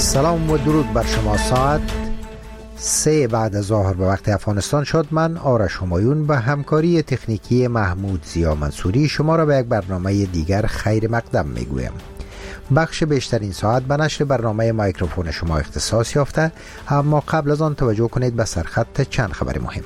سلام و درود بر شما. ساعت 3 بعد از ظهر به وقت افغانستان شد. من آرش همایون به همکاری تکنیکی محمود زیا منصوری شما را به یک برنامه دیگر خیر مقدم میگویم. بخش بیشترین ساعت به نشر برنامه مایکروفون شما اختصاص یافته، اما قبل از آن توجه کنید به سرخط چند خبر مهم.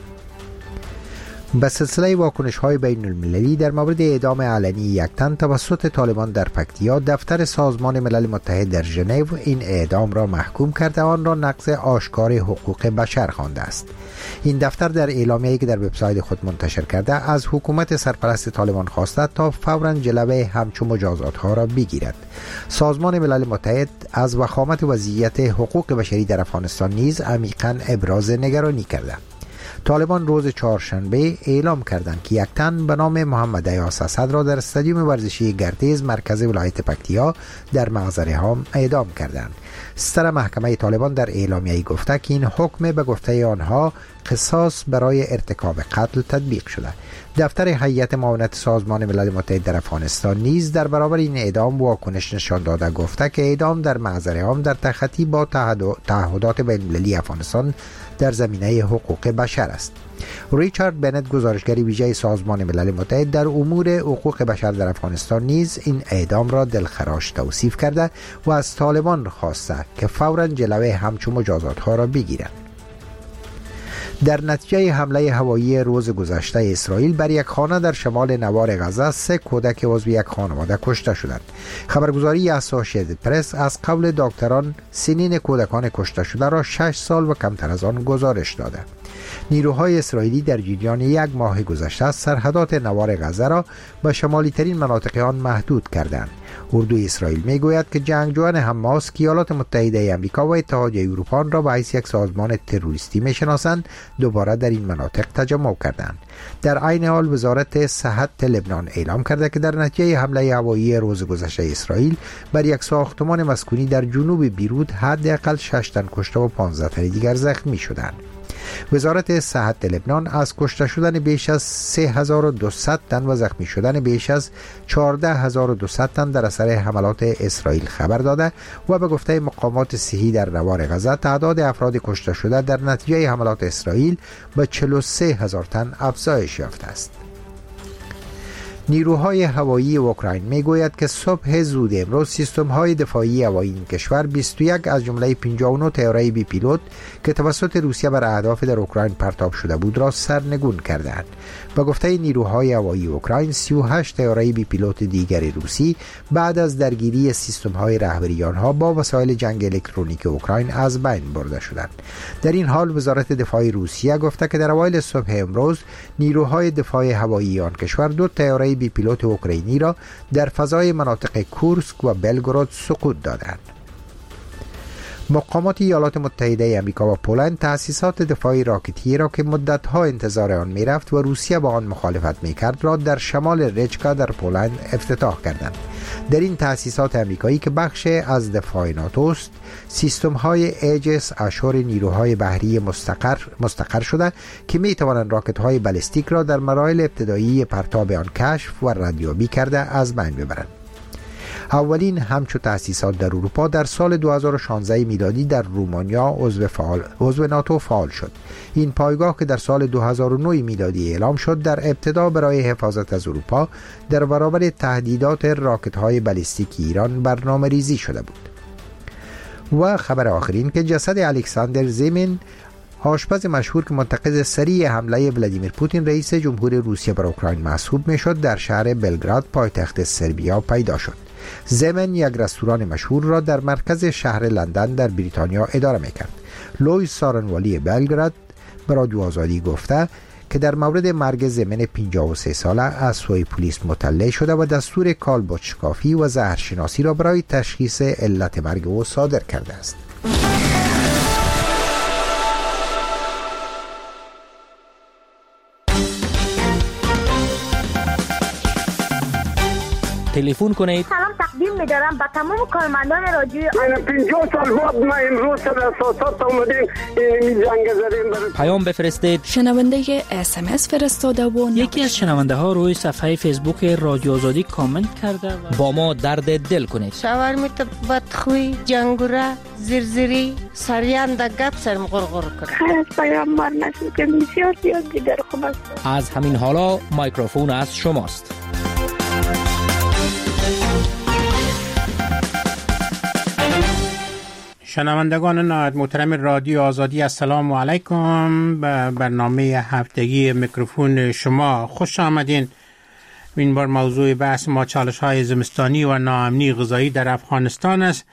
به سلسله واکنش‌های بین المللی در مورد اعدام علنی یک تن توسط طالبان در پکتیا، دفتر سازمان ملل متحد در ژنو این اعدام را محکوم کرده آن را نقض آشکار حقوق بشر خوانده است. این دفتر در اعلامیه‌ای که در وبسایت خود منتشر کرده از حکومت سرپرست طالبان خواسته تا فوراً جلوه همچون مجازات‌ها را بگیرد. سازمان ملل متحد از وخامت وضعیت حقوق بشری در افغانستان نیز عمیقاً ابراز نگرانی کرده. طالبان روز چهارشنبه اعلام کردند که یک تن به نام محمد ایاس اسد را در استادیوم ورزشی گردیز مرکز ولایت پکتیا در مغزرهام اعدام کردند. ستر محکمه طالبان در اعلامیه‌ای گفته که این حکم به گفته آنها قصاص برای ارتکاب قتل تطبیق شده. دفتر هیئت معاونت سازمان ملل متحد در افغانستان نیز در برابر این اعدام واکنش نشان داده گفته که اعدام در مغزرهام در تخطی با تعهدات بین‌المللی افغانستان در زمینه حقوق بشر است. ریچارد بنت، گزارشگر ویژه سازمان ملل متحد در امور حقوق بشر در افغانستان، نیز این اعدام را دلخراش توصیف کرده و از طالبان خواسته که فوراً جلوه همچون مجازات‌ها را بگیرند. در نتیجه حمله هوایی روز گذشته اسرائیل بر یک خانه در شمال نوار غزه 3 کودک عضو یک خانواده کشته شدند. خبرگزاری اسوسییتد پرس از قول دکتران سنین کودکان کشته شده را 6 سال و کمتر از آن گزارش داده. نیروهای اسرائیلی در جریان یک ماه گذشته سرحدات نوار غزه را به شمالی ترین مناطق آن محدود کردند. اردوی اسرائیل میگوید که جنگجویان حماس که ایالات متحده آمریکا و اتحادیه اروپا را به حیث یک سازمان تروریستی میشناسند دوباره در این مناطق تجمع کردند. در عین حال وزارت صحت لبنان اعلام کرده که در نتیجه حمله هوایی روز گذشته اسرائیل بر یک ساختمان مسکونی در جنوب بیروت حداقل 6 تن کشته و 15 تن دیگر زخمی شدند. وزارت صحت لبنان از کشته شدن بیش از 3200 تن و زخمی شدن بیش از 14200 تن در اثر حملات اسرائیل خبر داده و به گفته مقامات صحی در نوار غزه تعداد افراد کشته شده در نتیجه حملات اسرائیل به 43000 تن افزایش یافته است. نیروهای هوایی اوکراین میگوید که صبح زود امروز سیستم‌های دفاعی هوایی این کشور 21 از جمله 59 طیاره بی پیلوت که توسط روسیه بر اهداف در اوکراین پرتاب شده بود را سرنگون کردند. به گفته نیروهای هوایی اوکراین 38 طیاره بی پیلوت دیگر روسی بعد از درگیری سیستم‌های رهبری آنها با وسایل جنگ الکترونیک اوکراین از بین برده شدند. در این حال وزارت دفاع روسیه گفته که در اوایل صبح امروز نیروهای دفاع هوایی آن کشور 2 طیاره بی پیلوت اوکراینی را در فضای مناطق کورسک و بلگراد سقوط دادند. مقامات ایالات متحده آمریکا و پولند تأسیسات دفاعی راکتی را که مدت‌ها انتظار آن می‌رفت و روسیه با آن مخالفت می‌کرد را در شمال رچکا در پولند افتتاح کردند. در این تأسیسات آمریکایی که بخش از دفاع ناتو است، سیستم‌های ایجس اشور نیروهای بحری مستقر شده که می‌توانند راکت‌های بالستیک را در مراحل ابتدایی پرتاب آن کشف و ردیابی کرده از بین ببرند. اولین همچو تأسیسات در اروپا در سال 2016 میلادی در رومانیا عضو ناتو فعال شد. این پایگاه که در سال 2009 میلادی اعلام شد در ابتدا برای حفاظت از اروپا در برابر تهدیدات راکت‌های بالستیکی ایران برنامه ریزی شده بود. و خبر آخرین که جسد الکساندر زمین، آشپز مشهور که منتقد سریع حمله ولادیمیر پوتین رئیس جمهور روسیه بر اوکراین محسوب میشد، در شهر بلگراد پایتخت سربیا پیدا شد. زمن یک رستوران مشهور را در مرکز شهر لندن در بریتانیا اداره میکرد. لویس سارنوالی بلگراد به رادیو آزادی گفته که در مورد مرگ زمن 53 ساله از سوی پلیس مطلع شده و دستور کالبوچکافی و زهرشناسی را برای تشخیص علت مرگ او صادر کرده است. تلفن کنید. سلام تقدیم می‌دارم به تمام کارمندان رادیو. من 50 سال بعد ما امروز در اساسات اومدیم این جنگ زدیم. پیام بفرستید. شنونده SMS فرستاده و یکی از شنونده ها روی صفحه فیسبوک رادیو آزادی کامنت کرده و با ما درد دل کنید. شاورمیت بدخوی، جنگوره، زرزری، سریان در گپ سرم غرغر کنه. خیر از پیامبر نشد که بسیار زیاد دیگر خوب است. از همین حالا میکروفون از شماست. شنوندگان نهایت محترم رادیو آزادی، السلام علیکم. به برنامه هفتگی میکروفون شما خوش آمدین. این بار موضوع بحث ما چالش‌های زمستانی و ناامنی غذایی در افغانستان است.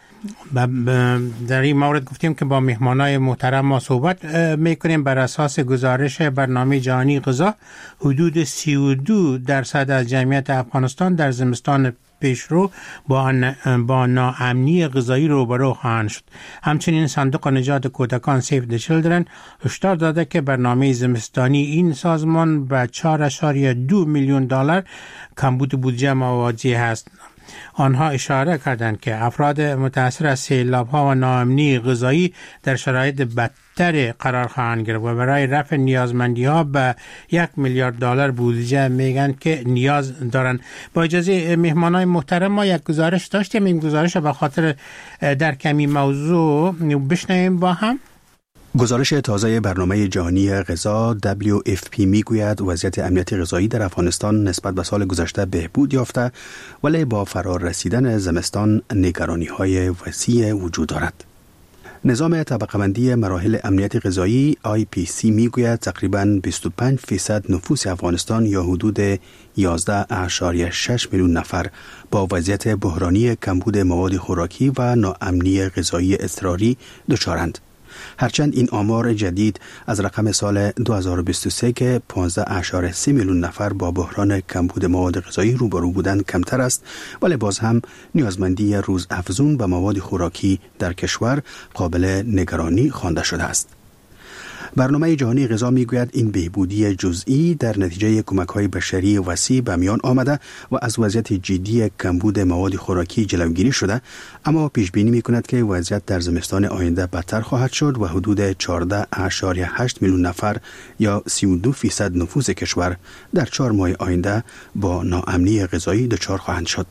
در این مورد گفتیم که با مهمانای محترم ما صحبت میکنیم. بر اساس گزارش برنامه جهانی غذا، حدود 32% از جمعیت افغانستان در زمستان پیشرو با ناامنی غذایی روبرو خواهند شد. همچنین صندوق نجات کودکان سیو د چیلدرن هشدار داده که برنامه زمستانی این سازمان به 4.2 میلیون دلار کمبود بودجه مواجه است. آنها اشاره کردند که افراد متاثر از سیلاب‌ها و ناامنی غذایی در شرایط بدتر قرار خواهند گرفت و برای رفع نیازمندی‌ها به 1 میلیارد دلار بودجه میگن که نیاز دارند. با اجازه مهمانان محترم ما یک گزارش داشتیم. این گزارش به خاطر در کمی موضوع بشنویم با هم. گزارش تازه برنامه جهانی غذا WFP میگوید وضعیت امنیت غذایی در افغانستان نسبت به سال گذشته بهبود یافته، ولی با فرار رسیدن زمستان نگرانی‌های وسیع وجود دارد. نظام طبقه‌بندی مراحل امنیت غذایی IPC میگوید تقریباً 25% نفوس افغانستان یا حدود 11.6 میلیون نفر با وضعیت بحرانی کمبود مواد خوراکی و ناامنی غذایی اضطراری دچارند. هرچند این آمار جدید از رقم سال 2023 که 15.3 میلیون نفر با بحران کمبود مواد غذایی روبرو بودند کمتر است، ولی باز هم نیازمندی روزافزون به مواد خوراکی در کشور قابل نگرانی خوانده شده است. برنامه جهانی غذا میگوید این بهبودی جزئی در نتیجه کمک‌های بشری وسیع به میان آمده و از وضعیت جدی کمبود مواد خوراکی جلوگیری شده، اما پیش بینی می‌کند که وضعیت در زمستان آینده بدتر خواهد شد و حدود 14.8 میلیون نفر یا 32% نفوس کشور در 4 ماه آینده با ناامنی غذایی دچار خواهند شد.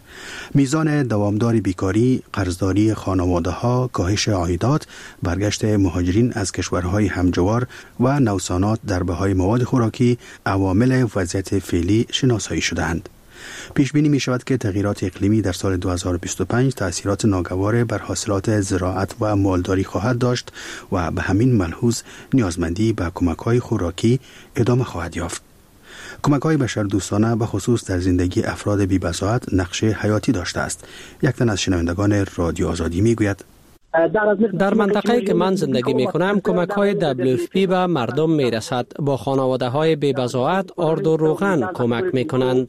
میزان دوامدار بیکاری، قرضداری خانواده‌ها، کاهش عایدات، برگشت مهاجرین از کشورهای همجوار و نوسانات در بهای مواد خوراکی عوامل وضعیت فعلی شناسایی شده‌اند. پیش بینی می شود که تغییرات اقلیمی در سال 2025 تأثیرات ناگوار بر حاصلات زراعت و مالداری خواهد داشت و به همین ملحوظ نیازمندی به کمک‌های خوراکی ادامه خواهد یافت. کمک‌های بشردوستانه به خصوص در زندگی افراد بی‌بضاعت نقش حیاتی داشته است. یک تن از شنوندگان رادیو آزادی میگوید در منطقه‌ای که من زندگی می‌کنم کمک‌های WFP به مردم می‌رسد. با خانواده‌های بی‌بضاعت آرد و روغن کمک می‌کنند.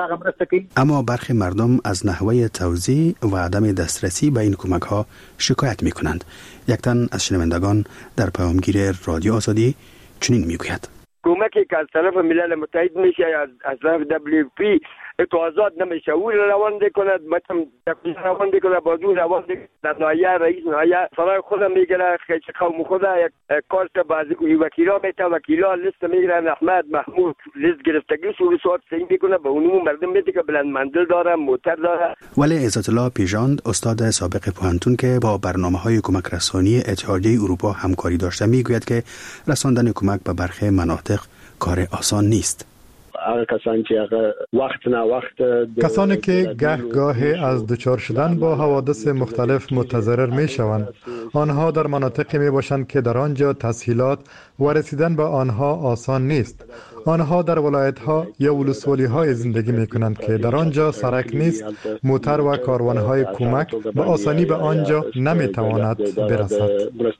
اما برخی مردم از نحوه توزیع و عدم دسترسی به این کمک‌ها شکایت می‌کنند. یک تن از شنوندگان در پیامگیر رادیو آزادی چنین میگوید: کمکی که از طرف ملل متحد میشه از طرف WFP اتوازات نمیشه او روان کند، مثلا روان کنه بازو روان در نایه رئیس نایه سرای خودم میگیره خیلی قوم خود یک کارت بعضی وکیلا میته وکیلا لیست میگیرن احمد محمود لیست گرفتگی سوری سوات سین میکنه به اونمون مردم میده که بلند منزل داره موتر داره. ولی عزت الله پیژاند استاد سابق پوهنتون که با برنامه‌های کمک رسانی اتحادیه اروپا همکاری داشته میگوید که رساندن کمک به برخی مناطق کار آسان نیست. کسانی که گاهی از دچار شدن با حوادث مختلف متضرر می شوند، آنها در مناطقی می باشند که در آنجا تسهیلات و رسیدن به آنها آسان نیست. آنها در ولایت‌ها یا ولسوالی‌های زندگی می کنند که در آنجا سرک نیست، موتر و کاروان‌های کمک به آسانی به آنجا نمی تواند برسد.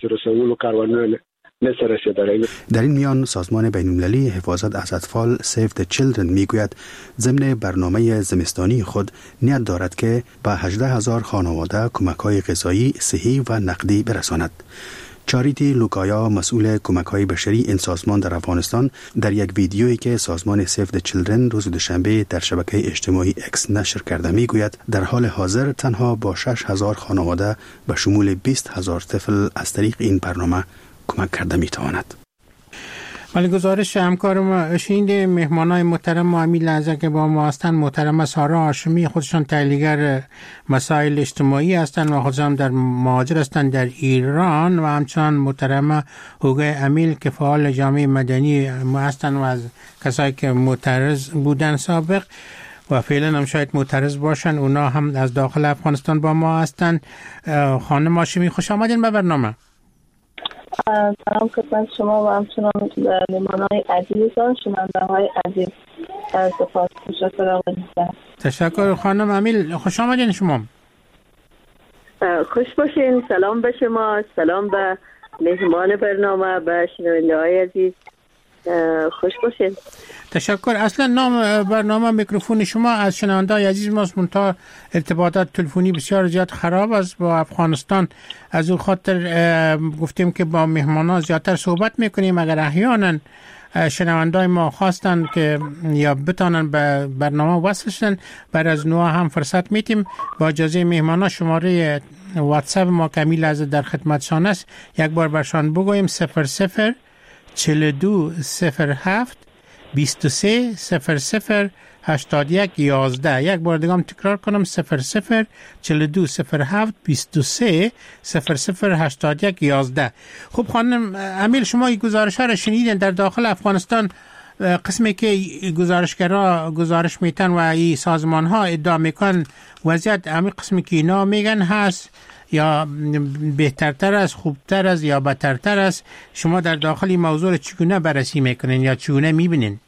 در این میان سازمان بین‌المللی حفاظت از اطفال سیو د چیلدرن میگوید ضمن برنامه زمستانی خود نیت دارد که به 18,000 خانواده کمک‌های غذایی، صحی و نقدی برساند. چاریتی لوکایا مسئول کمک‌های بشری این سازمان در افغانستان در یک ویدیویی که سازمان سیو د چیلدرن روز دوشنبه در شبکه اجتماعی اکس نشر کرده میگوید در حال حاضر تنها با 6,000 خانواده به شمول 20,000 طفل از طریق این برنامه کمک کرده میتواند. ولی گزارش همکار ما شنیده مهمانای محترم و همین لحظه که با ما هستند محترم سارا هاشمی، خودشان تحلیلگر مسائل اجتماعی هستند و خودشان در مهاجر هستند در ایران، و همچنان محترم هوگه امیل که فعال جامعه مدنی هستند و از کسایی که معترض بودن سابق و فعلا هم شاید معترض باشن، اونا هم از داخل افغانستان با ما هستند. خانم هاشمی خوش آمدین به برنامه. سلام خدمت شما و همچنان مهمانان عزیزان، شنونده‌های عزیز. سپاس، تشکر. تشکر. خانم امیل خوش آمدین شما. خوش باشین. سلام به شما، سلام به مهمان برنامه، به شنونده‌های عزیز. خوش باشین. تشکر. اصلا نام برنامه میکروفون شما از شنونده‌های عزیز ماست، منتها ارتباطات تلفنی بسیار زیاد خراب است با افغانستان. از اون خاطر گفتیم که با مهمانا زیادتر صحبت میکنیم. اگر احیانا شنونده‌های ما خواستن که یا بتانن به برنامه وصل شدن، بعد از نوع هم فرصت میتیم. با اجازه مهمانا شماره واتساپ ما کمیل از در خدمتشان است، یک بار برشان بگویم 00 42 07 23 00 81 11. یک بار دیگه هم تکرار کنم 00 42 07 23 00 81 11. خب خانم امیل، شما این گزارش ها را شنیدین. در داخل افغانستان قسمی که گزارشگرها گزارش میتن و این سازمان ها ادعا میکن وضعیت همین قسمی که اینا میگن هست یا بهترتر است، خوبتر است یا بدترتر است؟ شما در داخل این موضوع چگونه بررسی میکنین یا چگونه میبینین؟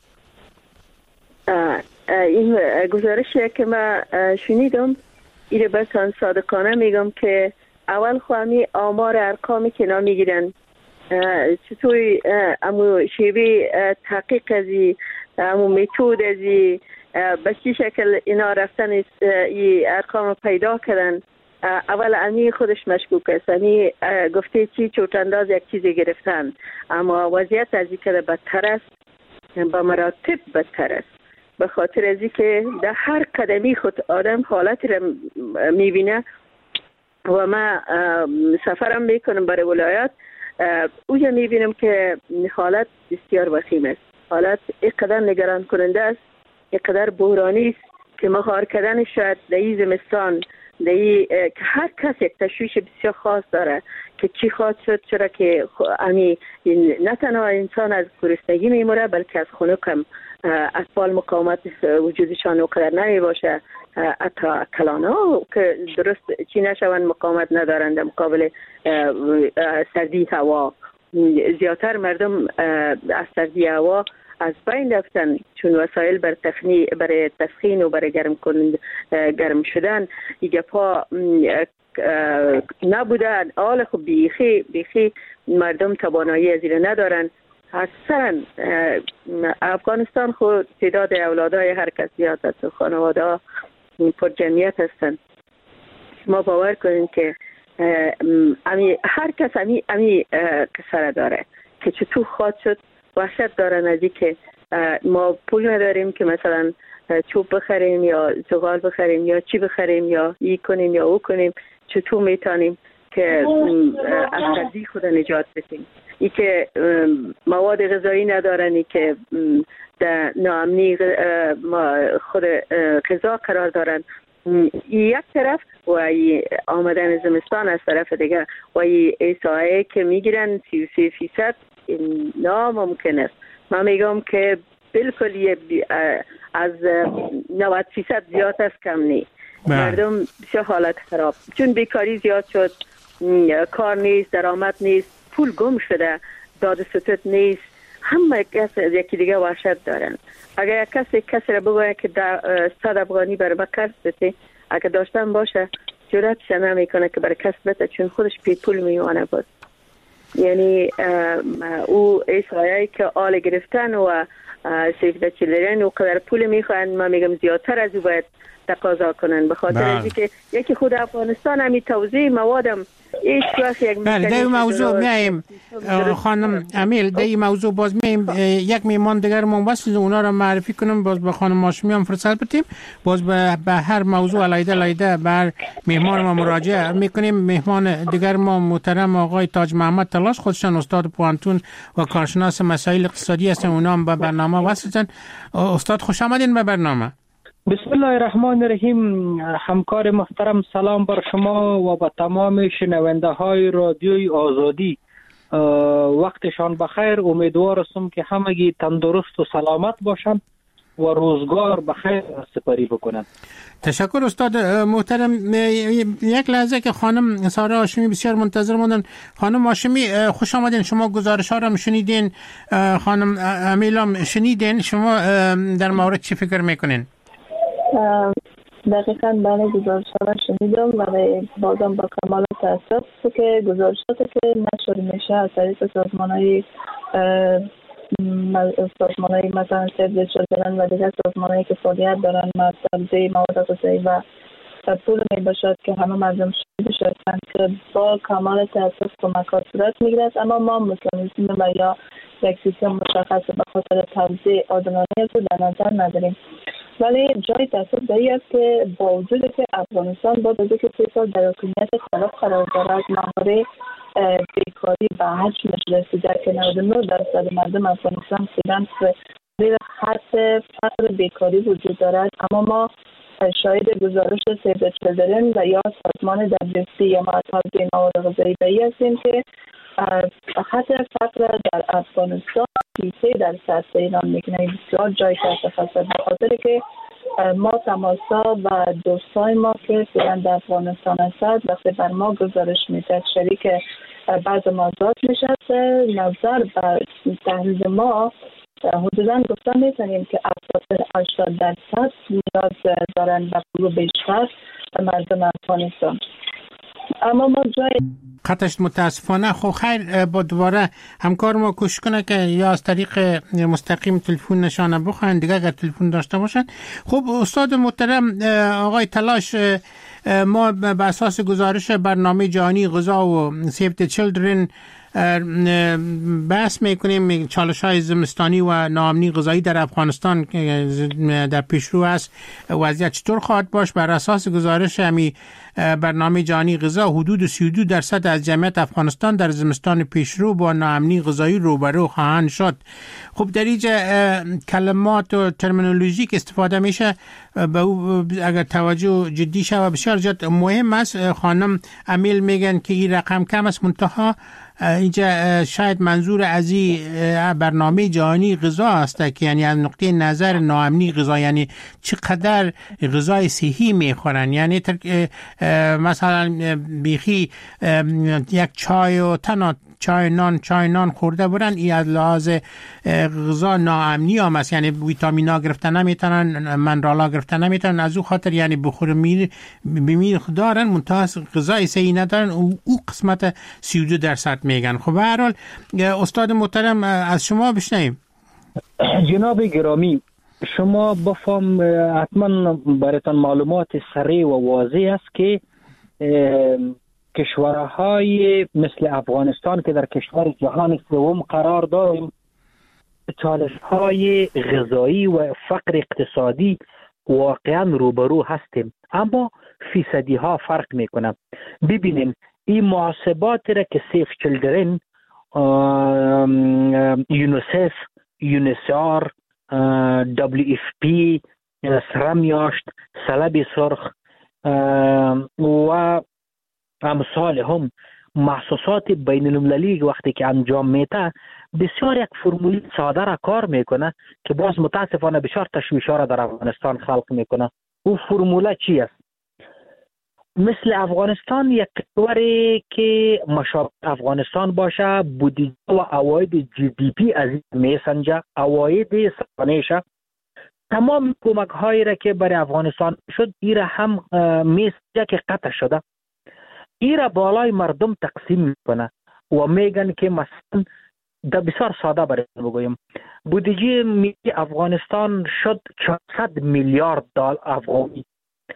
این گزارشی که من شنیدم این بسان صادقانه میگم که اول خواهمی آمار ارقامی که اینا میگیرن چطوری امو شیوه تحقیق ازی امو میتود ازی به چی شکل اینا رفتن این ارقام پیدا کردن. اول امی خودش مشکوک است. امی گفته چی چوتانداز یک چیزی گرفتن، اما وضعیت از این که بدتر است، با مراتب بدتر است، به خاطر از این که در هر قدمی خود آدم حالتی را میبینه. و من سفرم میکنم برای ولایات، اوجا میبینم که حالت بسیار وخیم است. حالت اینقدر نگران کننده است، اینقدر بحرانی است که مهار کردن شاید در این زمستان که هر کس یک تشویش بسیار خاص داره که چی خواهد شد، چرا که نه تنها انسان از گرسنگی میموره بلکه از خنک هم اطفال مقاومت وجودشان اونقدر نمی باشه، حتی کلانا که درست چی نشون مقاومت ندارند در مقابل سردی هوا. زیادتر مردم از سردی هوا از بین رفتن، چون وسایل برای تسخین و برای گرم شدن ایگه پا نبودن. حال خب بیخی مردم توانایی از این ندارن. اصلا افغانستان خود تعداد اولادای هر کس زیاد است و خانواده ها پر جمعیت هستند. ما باور کنیم که هر کس امی قصه داره که چطور خواهد شد. وحشت دارن از این که ما پول نداریم که مثلا چوب بخریم یا زغال بخریم یا چی بخریم یا ای کنیم یا او کنیم. چطور میتونیم که از سردی خود نجات بدیم؟ ای که مواد غذایی ندارن، ای که در ناامنی خود غذا قرار دارن. یک طرف و آمدن زمستان از طرف دیگه و ایسایی که میگیرن 33% ناممکن است. من میگم که بالکل از 90% زیاد است، کم نیست. مردم بسیار حالت خراب، چون بیکاری زیاد شد، کار نیست، درآمد نیست، پول گم شده، داد ستد نیست. همه کس از یکی دیگه وحشت دارن. اگر کسی را بگوید که 100 افغانی برای ما قرض بده، اگر داشتن باشه جرأتش نمیکنه که برای کس بده، چون خودش بی پول میمونه بود. یعنی او ایسایی که آل گرفتن و سیف د چیلدرن و قدر پول میخواهند، من میگم زیادتر از او باید تقاضا کنن، به خاطر اینکه یکی خود افغانستان همی توزیع موادم هیچ وقت یک در موضوع میایم خانم امیل، در این موضوع باز میایم یک میهمان دیگر ما واسه اونا رو معرفی کنم، باز به خانم هاشمی هم فرصت بدیم، باز به هر موضوع علیده بر میهمان ما مراجعه میکنیم. میهمان دیگر ما محترم آقای تاج محمد تلاش، خودشان استاد پوانتون و کارشناس مسائل اقتصادی هستن، اونا هم به برنامه واسطن. استاد خوش آمدین به برنامه. بسم الله الرحمن الرحیم. همکار محترم سلام بر شما و با تمام شنونده های رادیوی آزادی، وقتشان بخیر. امیدوار هستم که همگی تندرست و سلامت باشند و روزگار بخیر سپری بکنند. تشکر استاد محترم. یک لحظه که خانم ساره هاشمی بسیار منتظر موندن. خانم هاشمی خوش آمدین، شما گزارش ها را شنیدین، خانم امیل هم شنیدین، شما در مورد چی فکر میکنین؟ دقیقاً بله، گزارشات را شنیدم ولی بازم با کمال تأسف که گزارشاتی که نشر میشه از طریق سازمان‌های مثلا سیو چیلدرن و دیگر سازمان‌هایی که فعالیت دارن توزیع مواد غذایی و پول میباشد که همه مردم شاهد شدن که با کمال تأسف کمکات صورت میگیرد، اما ما مکانیزم و یا یک سیستم مشخص به خاطر توزیع عادلانه رو در نظر نداریم. ولی جای تأسف به این است که با وجود که افغانستان با وجود که 3 سال در حکومت خلاف قرار دارد، مقدار بیکاری به حجمش رسیده که 99% مردم افغانستان فعلا زیر حد فقر بیکاری وجود دارد، اما ما شاهد گزارش سیو چیلدرن و یا سازمان WFP یا توزیع مواد غذایی به این هستیم که خط فقر در افغانستان 33% ایران میکنه. بسیار جای تأسف است به خاطر که ما تماسا و دوستای ما که فعلا در افغانستان هستند وقتی بر ما گزارش میده شریک بعض موضوعات میشه، نظر بر تحلیل ما حدوداً گفتن میتونیم که 80% نیاز دارن و پول بیشتر مردم افغانستان. اما ما جای خطش متاسفانه خب خیر، با دوباره همکار ما کوشش کنه که یا از طریق مستقیم تلفن نشانه بخواین دیگه اگر تلفن داشته باشن. خب استاد محترم آقای تلاش، ما به اساس گزارش برنامه جهانی غذا و سیو دی چیلدرن بحث میکنیم چالش‌های زمستانی و ناامنی غذایی در افغانستان در پیشرو است، وضعیت چطور خواهد باش؟ بر اساس گزارش همی برنامه جهانی غذا حدود 32% از جمعیت افغانستان در زمستان پیشرو با ناامنی غذایی روبرو خواهند شد. خب در اینجا کلمات و ترمینولوژی که استفاده میشه به او اگر توجه جدی شود بسیار جد مهم است. خانم امیل میگن که این رقم کم است، منتها اینجا شاید منظور از این برنامه جهانی غذا است که یعنی از نقطه نظر ناامنی غذا یعنی چقدر غذای صحی میخورن، یعنی مثلا بیخی یک چای و تنها چای نان خورده برن، این از لحاظ غذا ناامنی هم است، یعنی ویتامینا گرفتن نمیتونن، منرالا گرفتن نمیتونن، از او خاطر یعنی بخور بمیر دارن منتها غذای صحی ندارن، او قسمت 32% میگن. خب به هر حال استاد محترم از شما بشنویم. جناب گرامی، شما بفهم حتما براتون معلومات سریع و واضح است که کشورهای مثل افغانستان که در کشور جهان سوم قرار داریم چالش‌های غذایی و فقر اقتصادی واقعا روبرو هستیم، اما فیصدی ها فرق میکنه. ببینیم این محاسبات را که سیف چیلدرن، یونیسف، یونیسار، WFP، سرمیاشت، سلب سرخ و امثال هم محسوسات بین المللی وقتی که انجام میده بسیار یک فرمولی ساده را کار میکنه که باز متاسفانه بسیار تشویش‌ها را در افغانستان خلق میکنه. او فرموله چی است؟ مثل افغانستان یک کشوری که مشابه افغانستان باشه، بودجه و عواید GDP از میسنجه، عواید سالانه‌اش تمام کمک هایی را که برای افغانستان شد ایره هم میسنجه که قطع شده، ایره بالای مردم تقسیم میکنه و میگن که مثلا در بسیار ساده برای بگویم بودجه ملی افغانستان شد 400 میلیارد دلار افغانی.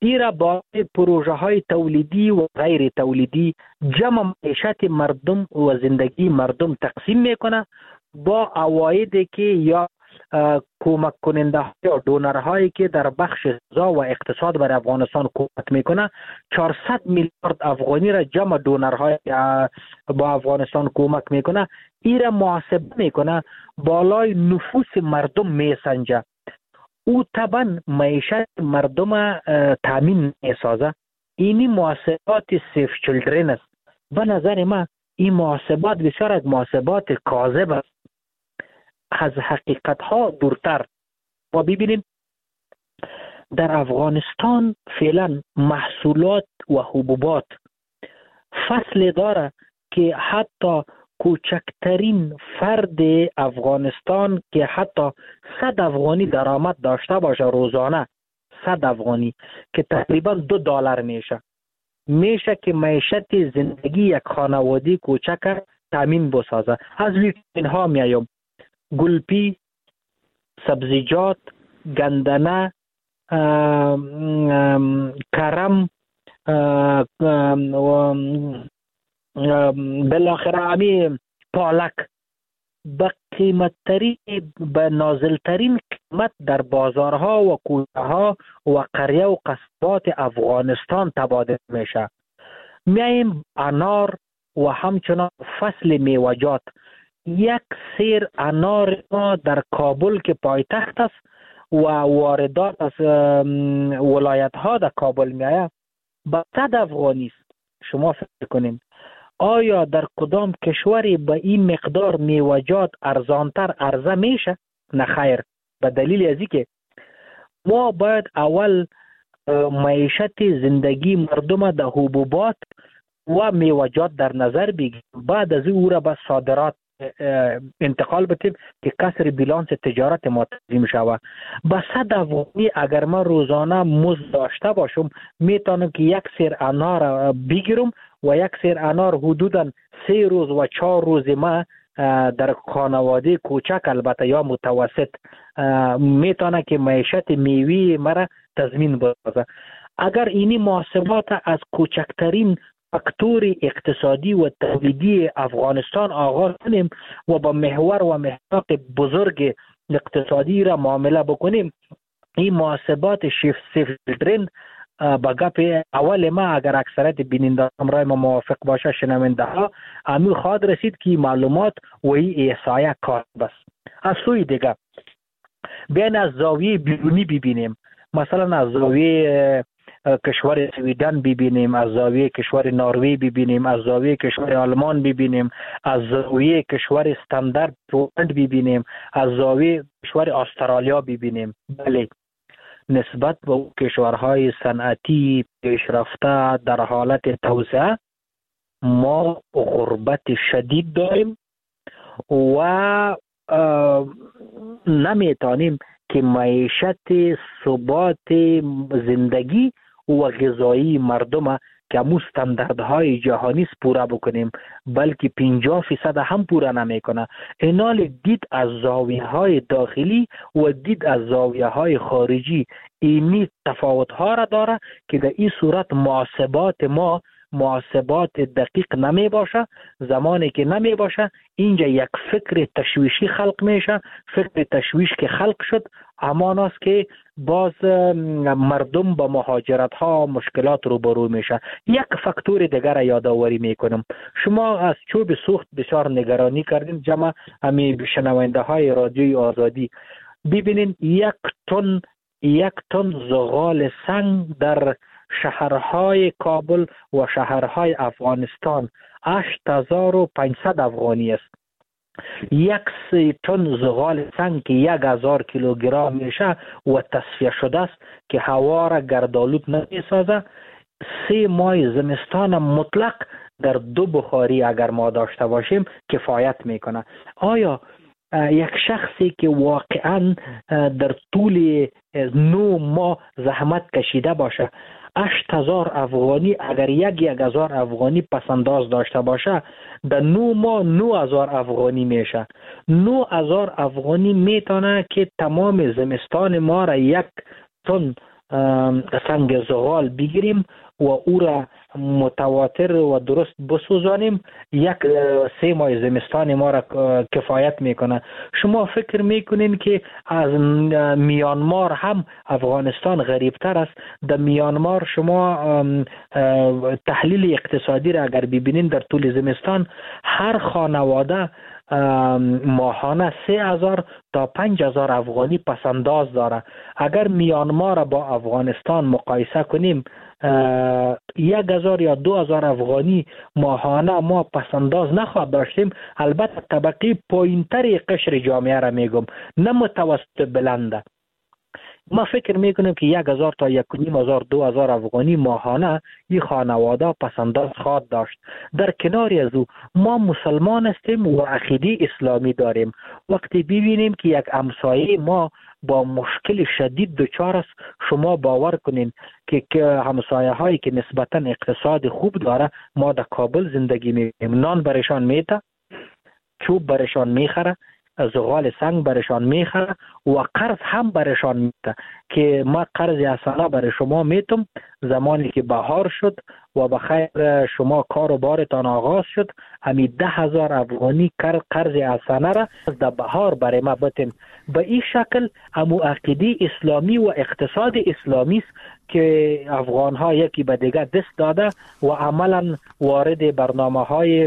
ایرا با پروژه های تولیدی و غیر تولیدی جمع معیشت مردم و زندگی مردم تقسیم میکنه با عوایدی که یا کمک کننده ها یا دونرهایی که در بخش غذا و اقتصاد بر افغانستان کمک میکنه 400 میلیارد افغانی را جمع دونرهای با افغانستان کمک میکنه. ایرا محاسبه میکنه بالای نفوس مردم میسنجه. او طبعا معیشت مردم تامین میسازه. اینی محاسبات سیف چلدرن است. به نظر من این محاسبات بسیار از محاسبات کاذب است، از حقیقت ها دورتر. و ببینیم در افغانستان فعلا محصولات و حبوبات فصل داره که حتی کوچکترین فرد افغانستان که حتی 100 افغانی درآمد داشته باشه روزانه، 100 افغانی که تقریبا $2 میشه که معیشت زندگی یک خانواده کوچک تامین بسازه. از ویتامین ها میایم: گلپی، سبزیجات، گندنه، کرم، بالاخره همی پالک به قیمتترین، به نازلترین قیمت در بازارها و کوچه ها و قریه و قصبات افغانستان تبادل میشه. میایم انار و همچنان فصل میوجات. یک سیر انار ما در کابل که پایتخت است و واردات از ولایت ها در کابل میآید به 100 افغانی است. شما فکر کنین آیا در کدام کشوری به این مقدار میوجات ارزانتر عرضه میشه؟ نه خیر. به دلیل از اینکه ما باید اول معیشت زندگی مردم در حبوبات و میوجات در نظر بگیریم، بعد از او را به صادرات انتقال بدیم که کسر بیلانس تجارت ما تنظیم شود. به 100 افغانی اگر من روزانه مزد داشته باشم میتونم که یک سیر انار بگیرم و یک سیر انار حدودا 3 روز و 4 روز ما در خانواده کوچک البته یا متوسط میتونه که معیشت میوی مرا تضمین بسازه. اگر اینی محاسبات از کوچکترین فاکتور اقتصادی و تولیدی افغانستان آغاز کنیم و با محور و محور بزرگ اقتصادی را معامله بکنیم، این محاسبات شیفت با گپ اول ما اگر اکثریت بیننده همراه ما موافق باشه شنونده ها امی خواهد رسید که معلومات و این احصایه کار بس. از سوی دیگه بیاین از زاویه بیرونی ببینیم، مثلا از زاویه کشور سویدن ببینیم، از زاویه کشور نروژ ببینیم، از زاویه کشور آلمان ببینیم، از زاویه کشور استاندارد پولند ببینیم، از زاویه کشور استرالیا ببینیم. بله، نسبت به کشورهای صنعتی پیشرفته در حالت توسعه ما غربت شدید داریم و نمیتونیم که معیشت ثبات زندگی و غذایی مردم که همون استانداردهای جهانی پورا بکنیم، بلکه 50% هم پورا نمیکنه. اینال دید از زاویه های داخلی و دید از زاویه های خارجی اینی تفاوت ها را داره که در این صورت محاسبات ما محاسبات دقیق نمی باشه. زمانی که نمی باشه اینجا یک فکر تشویشی خلق میشه. فکر تشویش که خلق شد همان است که باز مردم با مهاجرت ها مشکلات روبرو میشه. یک فاکتور دیگر را یادآوری میکنم. شما از چوب سوخت بسیار نگرانی کردین، جمع همین شنونده های رادیوی آزادی. ببینین یک تن زغال سنگ در شهرهای کابل و شهرهای افغانستان 8500 افغانی است. 1 تن زغال سنگ که 1000 کیلوگرم میشه و تصفیه شده است که هوا را گردآلود نمیسازه. 3 ماه زمستان مطلق در 2 بخاری اگر ما داشته باشیم کفایت میکنه. آیا یک شخصی که واقعا در طول 9 ماه زحمت کشیده باشه 8000 افغانی اگر 1000 افغانی پسنداز داشته باشه در 9 ماه 9000 افغانی میشه. 9000 افغانی میتونه که تمام زمستان ما را 1 تن سنگ زغال بگیریم و او را متواتر و درست بسوزانیم، 3 ماه زمستان ما را کفایت میکنه. شما فکر میکنین که از میانمار هم افغانستان غریبتر است؟ در میانمار شما تحلیل اقتصادی را اگر ببینین در طول زمستان هر خانواده ماهانه 3000 تا 5000 افغانی پسنداز داره. اگر میانمار را با افغانستان مقایسه کنیم 1000 یا 2000 افغانی ماهانه ما پسنداز نخواهد داشتیم. البته طبقه پایین‌تر قشر جامعه را میگم، نه متوسط بلنده. ما فکر میکنیم که 1000 تا 1500 2000 افغانی ماهانه این خانواده پسنداز خواهد داشت. در کنار از او ما مسلمان هستیم و عقیده اسلامی داریم. وقتی ببینیم که یک همسایه ما با مشکل شدید دچار است، شما باور کنین که همسایه هایی که نسبتا اقتصاد خوب داره، ما در کابل زندگی میکنیم، نان برشان میده، چوب برشان میخره، زغال سنگ برشان میخره و قرض هم برشان میده که ما قرض حسنه برای شما میتم زمانی که بهار شد و بخیر شما کار و بارتان آغاز شد، همی 10,000 افغانی قرض حسنه را در بهار برای ما بتن. به این شکل همو عقیده اسلامی و اقتصاد اسلامی است که افغان ها یکی به دیگه دست داده و عملا وارد برنامه های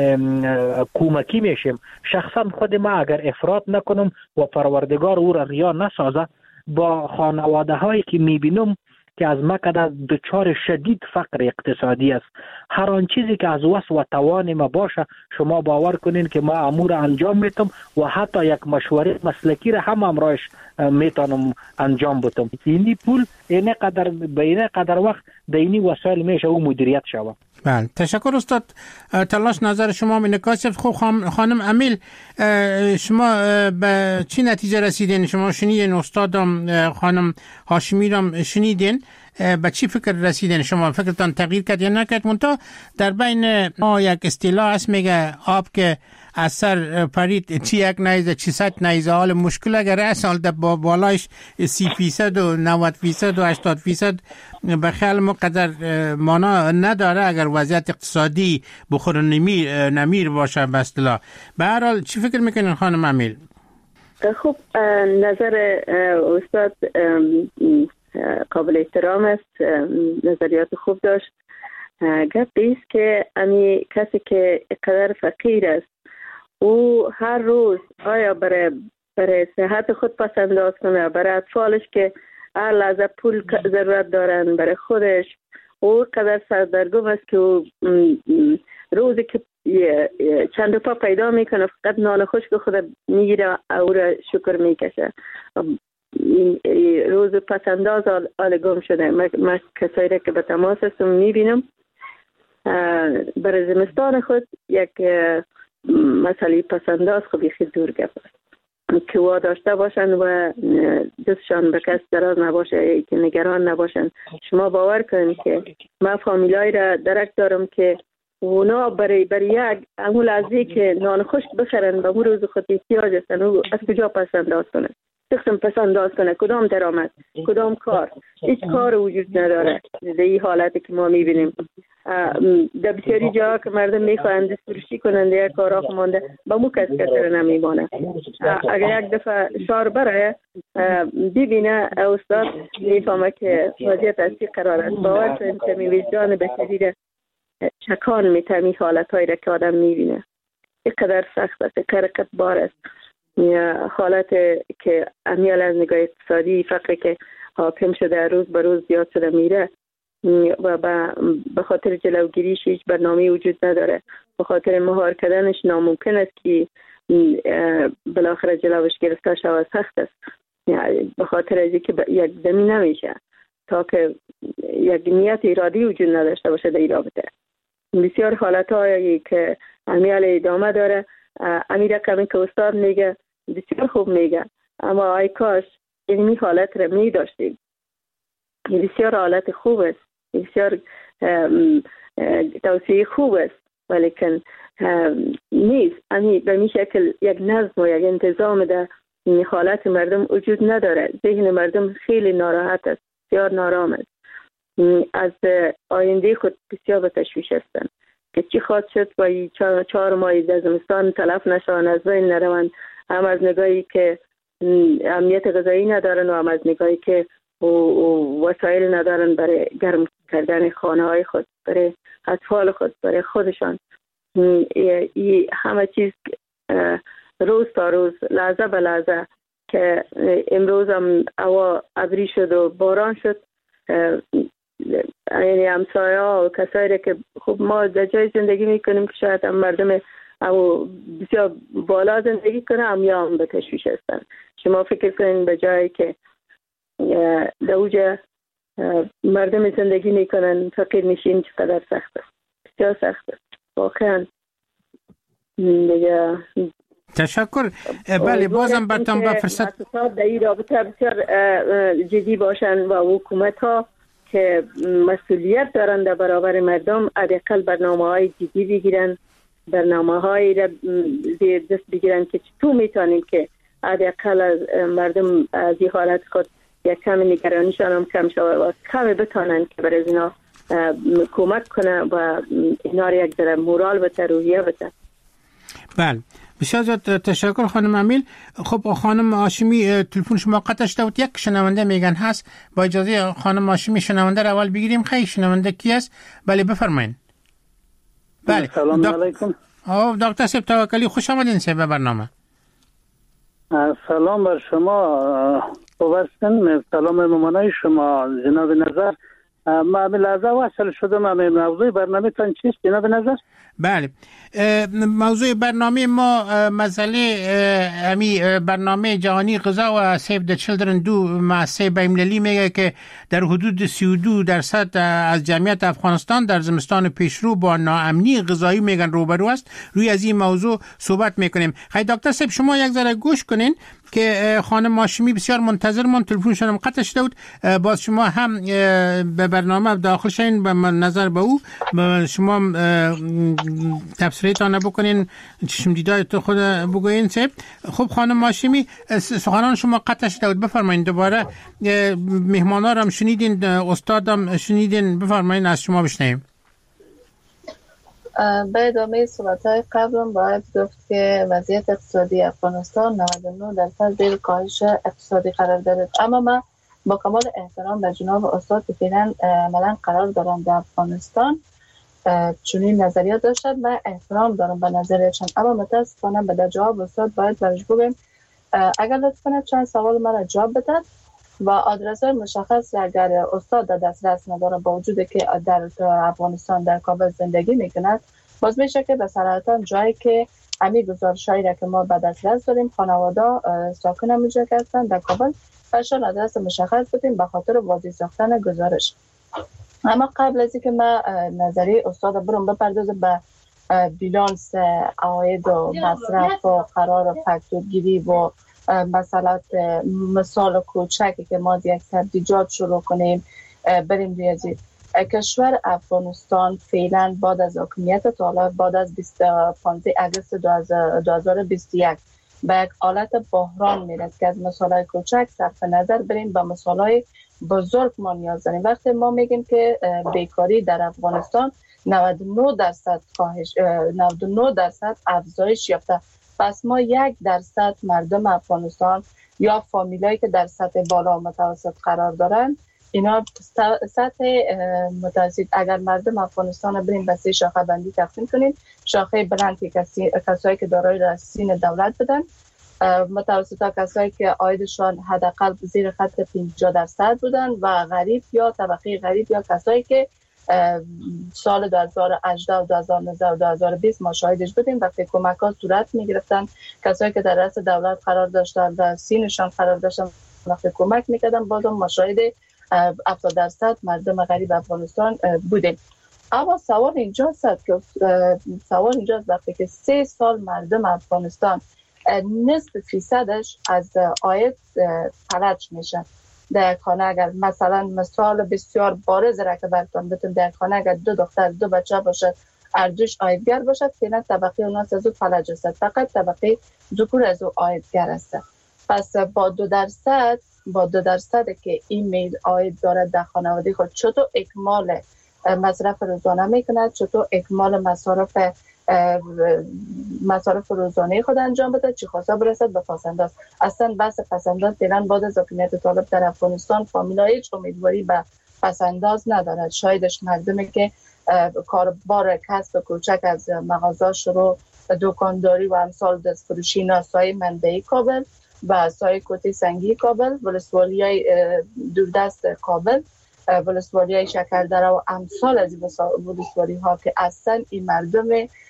کمکی میشیم. شخصا خود ما اگر افراط نکنم و پروردگار او را ریا نسازه، با خانواده هایی که میبینم که از مقدر دچار شدید فقر اقتصادی است، هر آن چیزی که از وس و توان ما باشه شما باور کنین که ما امور انجام میتم و حتی یک مشوره مسلکی را هم امرایش میتونم انجام بدم. اینی پول اینه قدر وقت دینی وسایل میشه او مدیریت شوه. بله، تشکر استاد. تلاش نظر شما منعکس. خب خانم امیل، شما به چی نتیجه رسیدین؟ شما شنیدین استادم خانم هاشمی را شنیدین، به چی فکر رسیدین؟ شما فکرتان تغییر کرد یا نکرد؟ منتها در بین ما یک اصطلاح است میگه آب که از سر پرید چی یک نیزه چی 100 نیزه. حال مشکل اگر اصل در بالایش 30% و 90% و 80% به خیال مقدر مانا نداره اگر وضعیت اقتصادی بخور نمیر باشه به اصطلاح. به هر حال چی فکر میکنین خانم امیل؟ خب نظر استاد قابل احترام است، نظریات خوب داشت. گپ ایست که امی کسی که قدر فقیر است او هر روز آیا برای صحت خود پس انداز کنه، برای اطفالش که هر لحظه پول ضرورت دارن، برای خودش او قدر سردرگم است که او روزی که چند روپا پیدا میکنه فقط نان خشک خود میگیره او را شکر میکشه. روز پس انداز آل گم شده. من کسایی را که به تماس هستم میبینم برای زمستان خود یک مسئله پسنداز خب خیلی دور گپ است که وا داشته باشن و دستشان به کس دراز نباشه که نگران نباشن. شما باور کنید که من فامیلای را درک دارم که اونا برای یک اون لحظه که نان خشک بخرن به اون روز خود احتیاج هستن و از کجا پسنداز کنن، تقسیم پسنداز کنه، کدام درآمد، کدام کار، هیچ کار وجود نداره. در این حالتی که ما میبینیم در بسیاری جا که مردم میخواهند دستفروشی کنند یک کارا مانده با مو کس نمیمانه. اگر یک دفعه شار برای ببینه استاد میفهمه که وضعیت اصلی قرار است. باور کنید که وجدان بشری را چکان میتمی حالتهایی را که آدم میبینه. اینقدر سخت است، کرکت بار است. حالت که امیال از نگاه اقتصادی فقری که حاکم شده روز به روز زیاد شده میره و به خاطر جلوگیریش هیچ برنامه وجود نداره. به خاطر مهار کردنش ناممکن است که بالاخره جلوش گرفته شود. سخت است به خاطر از اینکه یک دمی نمیشه تا که یک نیت ارادی وجود نداشته باشه در این رابطه. بسیار حالتهایی که امیال ادامه داره. امیر کمی که استاد میگه بسیار خوب میگه، اما ای کاش این حالت را می داشتیم. بسیار حالت خوب است، بسیار توصیه خوب است، ولیکن نیست. به می شکل یک نظم و یک انتظام در حالت مردم وجود نداره. ذهن مردم خیلی ناراحت است، بسیار نارام است. از آینده خود بسیار به تشویش هستند که چی خواهد شد و 4 ماه در زمستان تلف نشوند، از بین نروند، هم از نگاهی که امنیت غذایی ندارن و هم از نگاهی که وسایل ندارن برای گرم کردن خانه های خود، برای اطفال خود، برای خودشان. همه چیز روز تا روز، لحظه به لحظه که امروز هم هوا ابری شد و باران شد، یعنی همسایه ها و کسایی که خب ما در جای زندگی میکنیم که شاید هم مردم او بسیار بالا زندگی کنه، هم به تشویش هستن. شما فکر کنین به جایی که در اوجه مردم زندگی میکنن فقیر میشین چقدر سخته، بسیار سخته واقعا. تشکر. بله بازم برتان با فرصت در این رابطه بسیار جدی باشن و حکومت ها که مسئولیت دارن در برابر مردم حداقل برنامه‌های جدی بگیرن، برنامه‌هایی را زیر دست بگیرن که چطور میتونیم که حداقل از مردم از این حالت خود یک کم نگرانیشان هم کم شود و کم بتونن که برای اینا کمک کنه و اینا را یک ذره مورال بده، روحیه بده. بله بسیار زیاد تشکر خانم امیل. خب خانم هاشمی تلفن شما قطع شده بود، یک شنونده میگن هست، با اجازه خانم هاشمی شنونده را اول بگیریم. خیلی شنونده کی است؟ بله بفرمایید. بله سلام علیکم. دکتر صاحب توکلی، خوش آمدین صاحب به برنامه. سلام بر شما، خوب هستین؟ سلام ممنون شما جناب نظر. ما به لحظه وصل شدم. موضوع برنامه تان چیست جناب نظر؟ بله موضوع برنامه ما مسئله برنامه جهانی غذا و سیو د چیلدرن دو مؤسسه بین‌المللی میگه که در حدود 32% از جمعیت افغانستان در زمستان پیشرو با ناامنی غذایی میگن روبرو است. روی از این موضوع صحبت میکنیم. خیلی دکتر صاحب شما یک ذره گوش کنین که خانم هاشمی بسیار منتظر من، تلفنشون هم قطع شده بود. باز شما هم به برنامه داخل شین به نظر به او شما تفسیرتان بکنین، چشم دیدای تو خود بگوین صاحب. خب خانم هاشمی سخنان شما قطع شده بود، بفرمایین دوباره. مهمانا رو هم شنیدین، استاد هم شنیدین، بفرمایین از شما بشنویم. به ادامه صحبت‌های قبلم باید گفت که وضعیت اقتصادی افغانستان 99% زیر کاهش اقتصادی قرار دارد، اما من با کمال احترام به جناب استاد که فعلا عملاً قرار دارم در افغانستان چنین نظریات داشتن و احترام دارم به نظریاتشان، اما متاسفانه به در جواب استاد باید برش بگم اگر لطف کنه چند سوال مرا جواب بدن و آدرس‌های مشخص اگر استاد در دسترس نداره با وجود که در افغانستان در کابل زندگی میکند، باز میشه که به صراحتاً جایی که همین گزارش‌هایی را که ما به دسترس داریم خانواده ساکن اونجا هستند در کابل برشان آدرس مشخص بدیم به خاطر واضح ساختن گزارش. اما قبل از اینکه من نظری استاد برم بپردازم به بیلانس عواید و مصرف و قرار فاکتورگیری و مثال کوچکی که ما یک سبزیجات شروع کنیم بریم روی کشور افغانستان فعلا بعد از حکومت طالب بعد از 15 آگوست 2021 به یک حالت بحران میرسه که از مثالای کوچک صرف نظر بریم به مثالای بزرگ ما نیاز داریم. وقتی ما میگیم که بیکاری در افغانستان 99% کاهش 99% افزایش یافته، پس ما 1% مردم افغانستان یا فامیلایی که در سطح بالا و متوسط قرار دارن، اینا سطح متوسط. اگر مردم افغانستان رو بریم به 3 شاخه بندی تقسیم کنیم، شاخه بلند که کسایی که دارای رسین دولت بدن، متوسطا کسایی که عایدشان حداقل زیر خط 50% بودن و غریب یا طبقه غریب یا کسایی که سال 2018 و 2019 و 2020 ما شاهدش بودیم وقتی کمک‌ها صورت می‌گرفتن، کسایی که در رأس دولت قرار داشتن و سینشان قرار داشتن وقتی کمک می‌کردن، بازم ما شاهد 70% مردم غریب افغانستان بودیم. اما سوال اینجاست که وقتی که 3 سال مردم افغانستان نصف فیصدش از عاید فلج میشن. در خانه اگر مثلا مثال بسیار بارز را که براتون بتونم، در خانه اگر 2 دختر 2 بچه باشد، ارجش عایدگر باشد، فعلا طبقه اوناس از او فلج است، فقط طبقه ذکور از او عایدگر است. پس با 2% با 2% که ایمیل آید دارد در خانواده خود چطور اکمال مصرف روزانه میکند، چطور اکمال مصارف روزانه خود انجام بده، چی خواسته برسد به پسنداز. اصلا بحث پسنداز فعلا بعد از حاکمیت طالب در افغانستان فامیلا هیچ امیدواری به پسنداز ندارد. شایدش مردمی که کاربار کسب کوچک از مغازه شروع دکانداری و امثال دستفروشی ناسای منبعی کابل و سای کوتی سنگی کابل، ولسوالی های دوردست کابل، ولسوالی های شکردره و امثال از ولسوالی ها که اصلا این مردم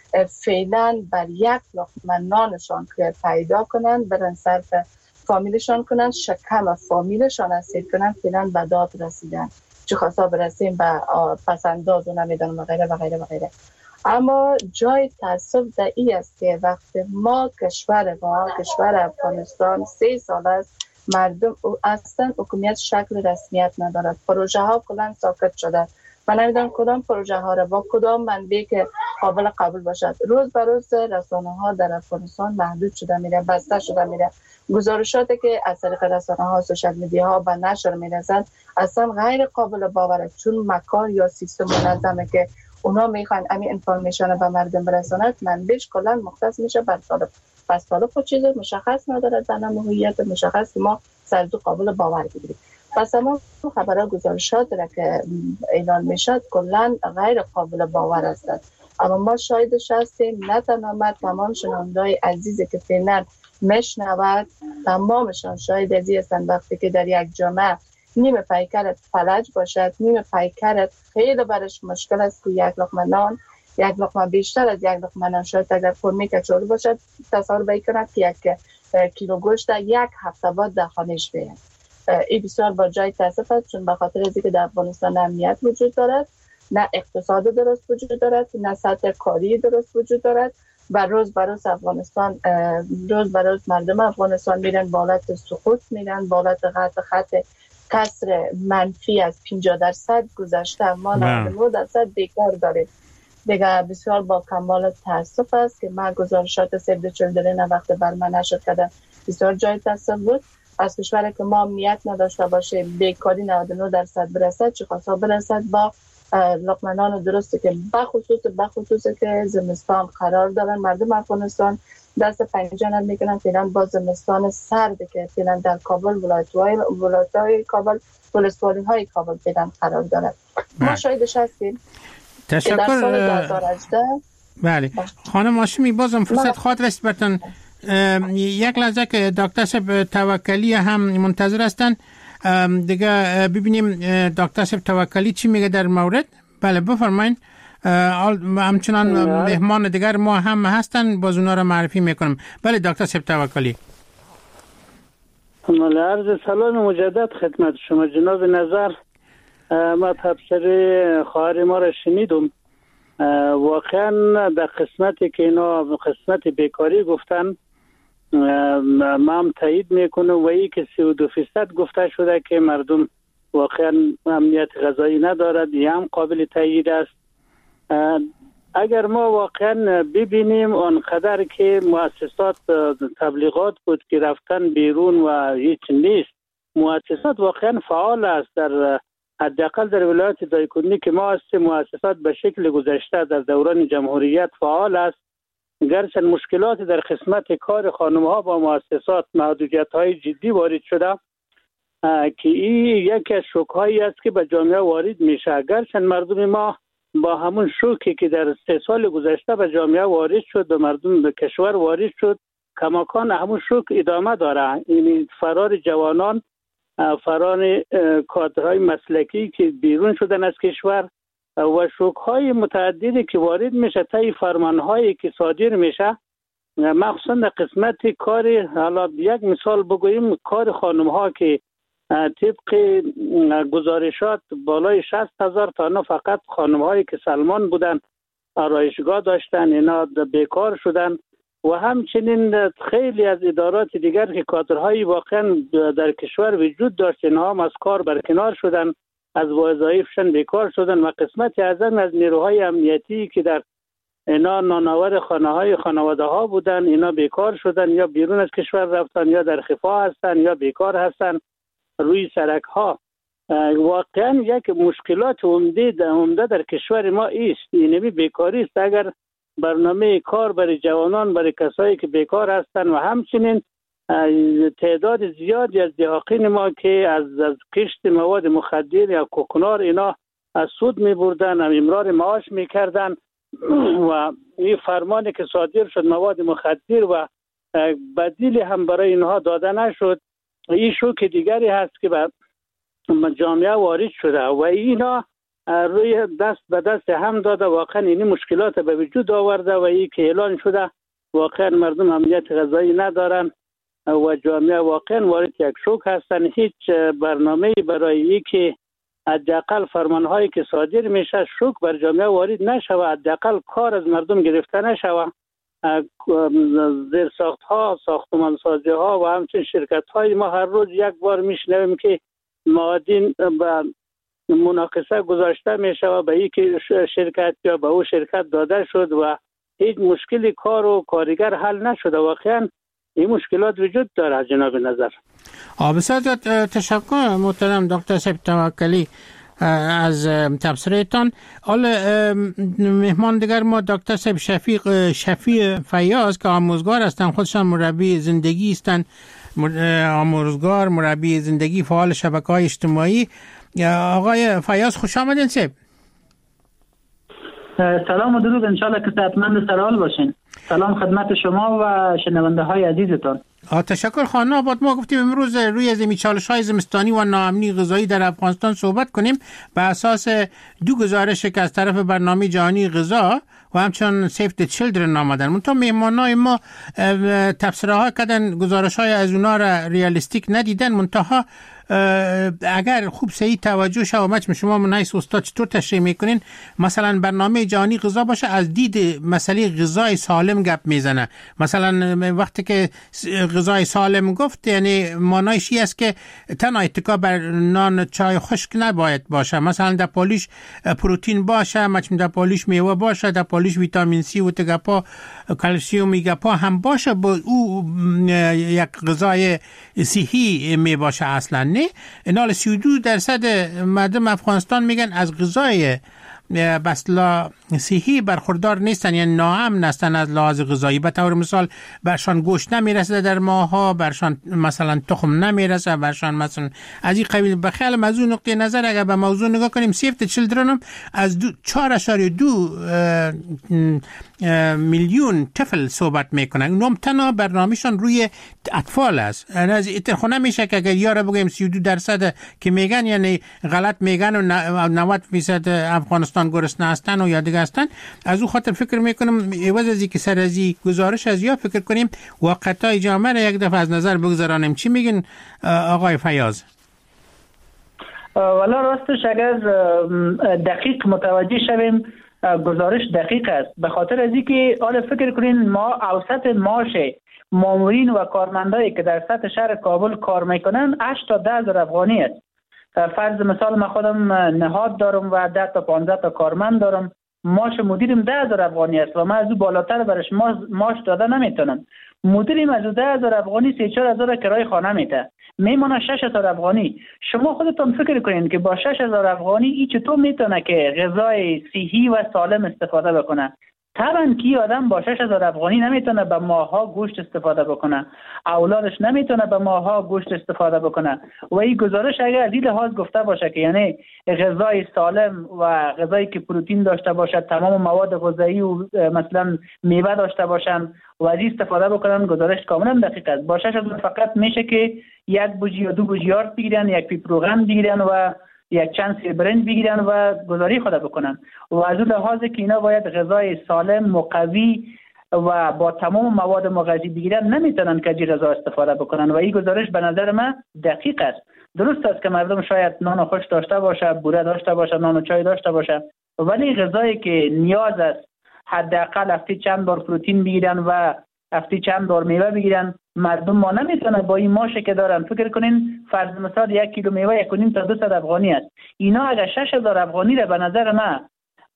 فعلا بر یک لقمه نانشان که پیدا کنن برن صرف فامیلشان کنن، شکم فامیلشان اسیر کنن، فعلا به داد رسیدن چه خواستا برسیم به پسنداز و نمیدانم و غیره و غیره و غیره. اما جای تاسف در این است که وقتی ما کشور افغانستان 3 سال است مردم اصلا حکومت شکل رسمیت ندارد، پروژه ها کلا ساکت شده. من نمیدونم کدام پروژه ها را با کدام منبع که قابل قبول باشد. روز به روز رسانه ها در افغانستان محدود شده میره، بسته شده میره. گزارشاتی که از طریق رسانه ها، سوشال میدیا ها به نشر میرسند اصلا غیر قابل باوره، چون مکان یا سیستم منظمه که اونا میخوان همین انفورمیشن به مردم برساند منبعش کلا مختص میشه بر طالب. پس طالب خود چیز مشخص نداره، در هویت مشخص که ما سرزو قابل باور بگیریم. پس اما خبرها گزارشات را که اعلان میشد کلا غیر قابل باور است. اما ما شاهدش هستیم، نه تنها تمام شنونده‌های عزیزی که فعلا میشنود تمامشان شاهد ازی هستند وقتی که در یک جامعه نیمه پیکرت فلج باشد، نیمه پیکرت خیلی برش مشکل است که یک لقمه نان، یک لقمه بیشتر از یک لقمه نان شاید اگر فرمی کچالو باشد تصور بکند که 1 کیلو گوشت در 1 هفته بعد در خانه‌اش بیاید. این بسیار با جای تاسف است، چون به خاطر اینکه در افغانستان امنیت وجود دارد، نه اقتصاد درست وجود دارد، نه سطح کاری درست وجود دارد و روز به روز افغانستان مردم افغانستان میرن بالات سقوط، میرن بالات خط کسر منفی از 50% گذشته، ما 99% بیکار داریم. دیگه بسیار با کمال تاسف است که من گزارشات سیو د چیلدرن وقت بر من نشر کردم بسیار جای تاسف بود. از کشوری که ما امنیت نداشته باشه، بیکاری 99% برسد، چه خاصا برسد با لقمه نان درسته که بخصوص که زمستان قرار دارن مردم افغانستان دست پنجه نرم میکنن فعلا با زمستان سرد که فعلا در کابل ولایت‌های کابل ولسوالی های کابل فعلا قرار دارد. ما شاهدش هستیم. تشکر. در سال 2018 بله خانم هاشمی بازم فرصت خواهد رسید برتون. یک لحظه که دکتر صاحب توکلی هم منتظر هستن دیگه ببینیم دکتر صاحب توکلی چی میگه در مورد. بله بفرمایید. همچنان مهمان دیگر ما هم هستن، باز اونا رو معرفی میکنم. بله دکتر صاحب توکلی. عرض سلام مجدد خدمت شما جناب نظر. ما تبصره خواهر ما را شنیدم. واقعا در قسمتی که اینا قسمت بیکاری گفتن ما هم تایید میکنم و ای که 32% گفته شده که مردم واقعا امنیت غذایی ندارد، یه هم قابل تایید است. اگر ما واقعا ببینیم آنقدر که مؤسسات تبلیغات بود که رفتن بیرون و هیچ نیست، مؤسسات واقعا فعال است. در حداقل در ولایت دایکنی که ما هستیم مؤسسات به شکل گذشته در دوران جمهوریت فعال است، گرچه مشکلات در قسمت کار خانم‌ها با مؤسسات محدودیت‌های جدی وارد شده که این یکی از شوک‌هایی است که به جامعه وارد میشه. گرچه مردم ما با همون شوکی که در 3 سال گذشته به جامعه وارد شد، به مردم به کشور وارد شد، کماکان همون شوک ادامه داره. این فرار جوانان، فرار کادرهای مسلکی که بیرون شدن از کشور و شوک‌های متعددی که وارد میشه، طی فرمان‌هایی که صادر میشه، مخصوصا در قسمت کار، حالا یک مثال بگوییم، کار خانم‌ها که طبق گزارشات بالای 60,000 تا فقط خانم‌هایی که سلمان بودن، آرایشگاه داشتن، اینا بیکار شدن و همچنین خیلی از ادارات دیگر که کادرهایی واقعا در کشور وجود داشت، اینها هم از کار برکنار شدن، از وظایفشان بیکار شدن و قسمت اعظم از نیروهای امنیتی که در اینا نانآور خانواده ها بودن، اینا بیکار شدن، یا بیرون از کشور رفتن، یا در خفا هستن، یا بیکار هستن. روی سرک ها. واقعا یک مشکلات عمده در کشور ما است، اینمی بیکاری است. اگر برنامه کار برای جوانان، برای کسایی که بیکار هستند و همچنین تعداد زیادی از دهاقین ما که از کشت مواد مخدر یا کوکنار اینا از سود می بردن، امرار معاش می کردن و این فرمانی که صادر شد مواد مخدر و بدیلی هم برای اینها داده نشد. این شوک دیگری هست که به جامعه وارد شده و اینا روی دست به دست هم داده. واقعا این مشکلات به وجود آورده و این که اعلان شده واقعا مردم امنیت غذایی ندارن و جامعه واقعا وارد یک شوک هستن. هیچ برنامه‌ای برای این که حداقل فرمانهایی که صادر میشه شوک بر جامعه وارد نشود، حداقل کار از مردم گرفته نشود. زیرساخت ها، ساختمان سازی ها و همچنین شرکت های ما هر روز یک بار میشنویم که معادن به مناقصه گذاشته میشه و به یک شرکت یا به او شرکت داده شد و هیچ مشکلی کار و کارگر حل نشده. واقعا این مشکلات وجود داره جناب نظر. بسیار تشکر محترم دکتر صاحب توکلی از تبصرهتان. حالا مهمان دیگر ما دکتر صاحب شفیع فیاض که آموزگار هستند، خودشان مربی زندگی هستند، آموزگار، مربی زندگی، فعال شبکه‌های اجتماعی. آقای فیاض خوش آمدین صاحب. سلام و درود، انشالله که صحتمند سر حال باشین. سلام خدمت شما و شنونده های عزیزتان. تشکر. خانه آباد، ما گفتیم امروز روی از چالش‌های زمستانی و ناامنی غذایی در افغانستان صحبت کنیم به اساس دو گزارش که از طرف برنامه جهانی غذا و همچنان سیف دی چیلدرن آمدن. منتها مهمانای ما تفسیرها کردن، گزارش‌های از اونا را ریالیستیک ندیدن. منتها اگر خوب صحیح توجه شما شما من حیث استاد چطور تشریح میکنین؟ مثلا برنامه جهانی غذا باشه از دید مسئله غذای سالم گپ میزنه. مثلا وقتی که غذای سالم گفت یعنی معنایش این است که تنها اتکا بر نان چای خشک نباید باشه، مثلا در پالیش پروتئین باشه، در پالیش میوه باشه، در پالیش ویتامین سی و تگپا کلسیم گپا هم باشه، با او یک غذای صحی می باشه. اصلا نه، اینال 32% مردم افغانستان میگن از غذای بسلا صحی برخوردار نیستن، یعنی ناامن هستن از لحاظ غذایی. به طور مثال برشان گوشت نمیرسه در ماها، برشان مثلا تخم نمیرسه، برشان مثلا از این قبیل. بخیال موضوع نقطه نظر اگر به موضوع نگاه کنیم، سیف دی چیلدرن هم از 4.2 میلیون طفل صحبت میکنن. اونم تنها برنامهشان روی اطفال است. از اتخو نمیشه که اگر یاره بگیم 32% که میگن یعنی غلط میگن و 90% افغانستان گرسنه هستن و یا دیگه هستن. از او خاطر فکر میکنم عوض از که سر از گزارش از یا فکر کنیم واقعیت جامعه را یک دفعه از نظر بگذارانیم. چی میگن آقای فیاض؟ والا راستش اگر دقیق متوجه شویم گزارش دقیق است، به خاطر از اینکه حالا فکر کنین ما اوسط معاش مامورین و کارمندایی که در سطح شهر کابل کار میکنن 8 تا 10 هزار افغانی است. فرض مثال من خودم نهاد دارم و 10 تا 15 تا کارمند دارم، معاش مدیرم 10 هزار افغانی است و من از او بالاتر برش معاش داده نمیتونم. مدیرم از 10 هزار افغانی 3-4 هزار کرایه خانه میده، میمونه 6 هزار افغانی. شما خودتون فکر کنین که با 6 هزار افغانی این چطور میتونه که غذای صحی و سالم استفاده بکنه؟ طبعا کی آدم با 6 هزار افغانی نمیتونه به ماها گوشت استفاده بکنه، اولادش نمیتونه به ماها گوشت استفاده بکنه. و این گزارش اگر از این لحاظ گفته باشه که یعنی غذای سالم و غذایی که پروتئین داشته باشه، تمام مواد غذایی و مثلا میوه داشته باشن و از استفاده بکنن، گزارش کاملا دقیق است. با 6 هزار فقط میشه که 1 بوجی یا 2 بوجی یارد بگیرن، 1 پیپروغرام بگیرن و یک چند سیر برنج بگیرن و گذاری خود بکنن. و از اون لحاظ که اینا باید غذای سالم مقوی و با تمام مواد مغذی بگیرن، نمیتونن که از غذا استفاده بکنن. و این گزارش به نظر من دقیق است. درست است که مردم شاید نان و خشک داشته باشه، بوره داشته باشه، نان و چای داشته باشه، ولی غذایی که نیاز است حداقل هفته چند بار پروتئین بگیرن و هفته چند بار میوه بگیرن، مردم ما نمیتونن با این ماشه که دارن. فکر کنین فرض مثال 1 کیلو میوه 1.5 تا 200 افغانی است. اینا اگر 6 هزار افغانی را به نظر من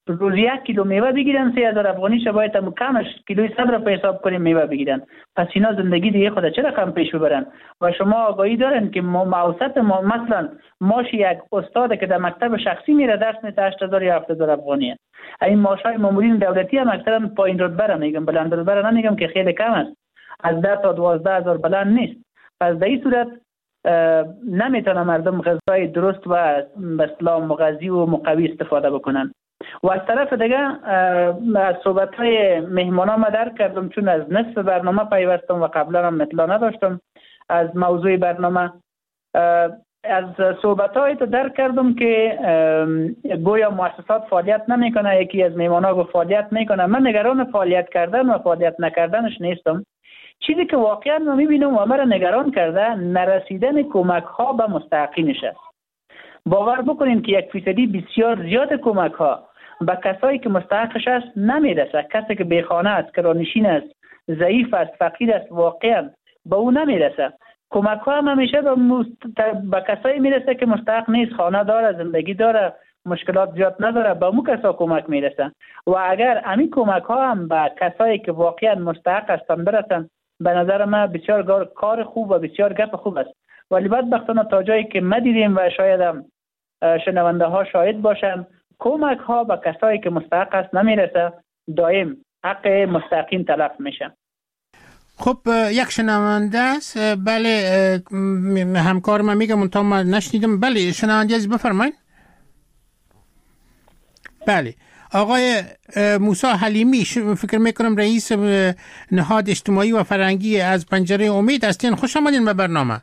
روز 1 کیلو میوه بگیرن 3000 افغانی شه، باید هم کمش کیلوی 100 را حساب کنیم میوه بگیرن. پس اینا زندگی دیگه خود چه رقم پیش ببرن؟ و شما آگاهی دارن که اوسط مثلا معاش یک استاد که در مکتب شخصی میره درس میده 8000 یا 7000 افغانیه. این معاشای مامورین دولتی هم اکثرا پایین رتبه را میگم، بلند رتبه را نمیگم که خیلی کم است، از 10 تا 12000 بلند نیست. پس در این صورت نمیتونه مردم غذای درست و به اصطلاح مغذی و مقوی استفاده بکنن. و از طرف دیگه از صحبت‌های مهمانا ما درک کردم، چون از نصف برنامه پیوستم و قبلا هم اطلاع نداشتم از موضوع برنامه. از صحبت‌های تو درک کردم که گویا مؤسسات فعالیت نمیکنه، یکی از مهمانا گفت فعالیت میکنه. من نگران فعالیت کردن و فعالیت نکردنش نیستم. چیزی که واقعا ما میبینم و مرا نگران کرده نرسیدن کمک ها به مستحقینش است. باور بکنین که 1% بسیار زیاد کمک ها به کسایی که مستحقش است نمیرسه. کسی که بیخانه است، کرانشین است، ضعیف است، فقیر است، واقعا به او نمیرسه. کمک ها هم همیشه به کسایی میرسه که مستحق نیست، خانه داره، زندگی داره، مشکلات زیاد نداره، به اون کسا کمک میرسه. و اگر همین کمک ها هم به کسایی که واقعا مستحق هستن برسن، به نظر من بسیار کار خوب و بسیار گپ خوب است. ولی بدبختانه تا جایی که ما دیدیم و شاید هم شنونده ها شاهد باشن، کمک ها به کسایی که مستحق است نمیرسه، دائم حق مستحقین تلف میشه. خب یک شنونده است. بله همکار من میگم تا من نشنیدم. بله شنونده از بفرمایید. بله آقای موسی حلیمی، فکر میکنم رئیس نهاد اجتماعی و فرهنگی از پنجره امید هستین. خوش آمدین به برنامه.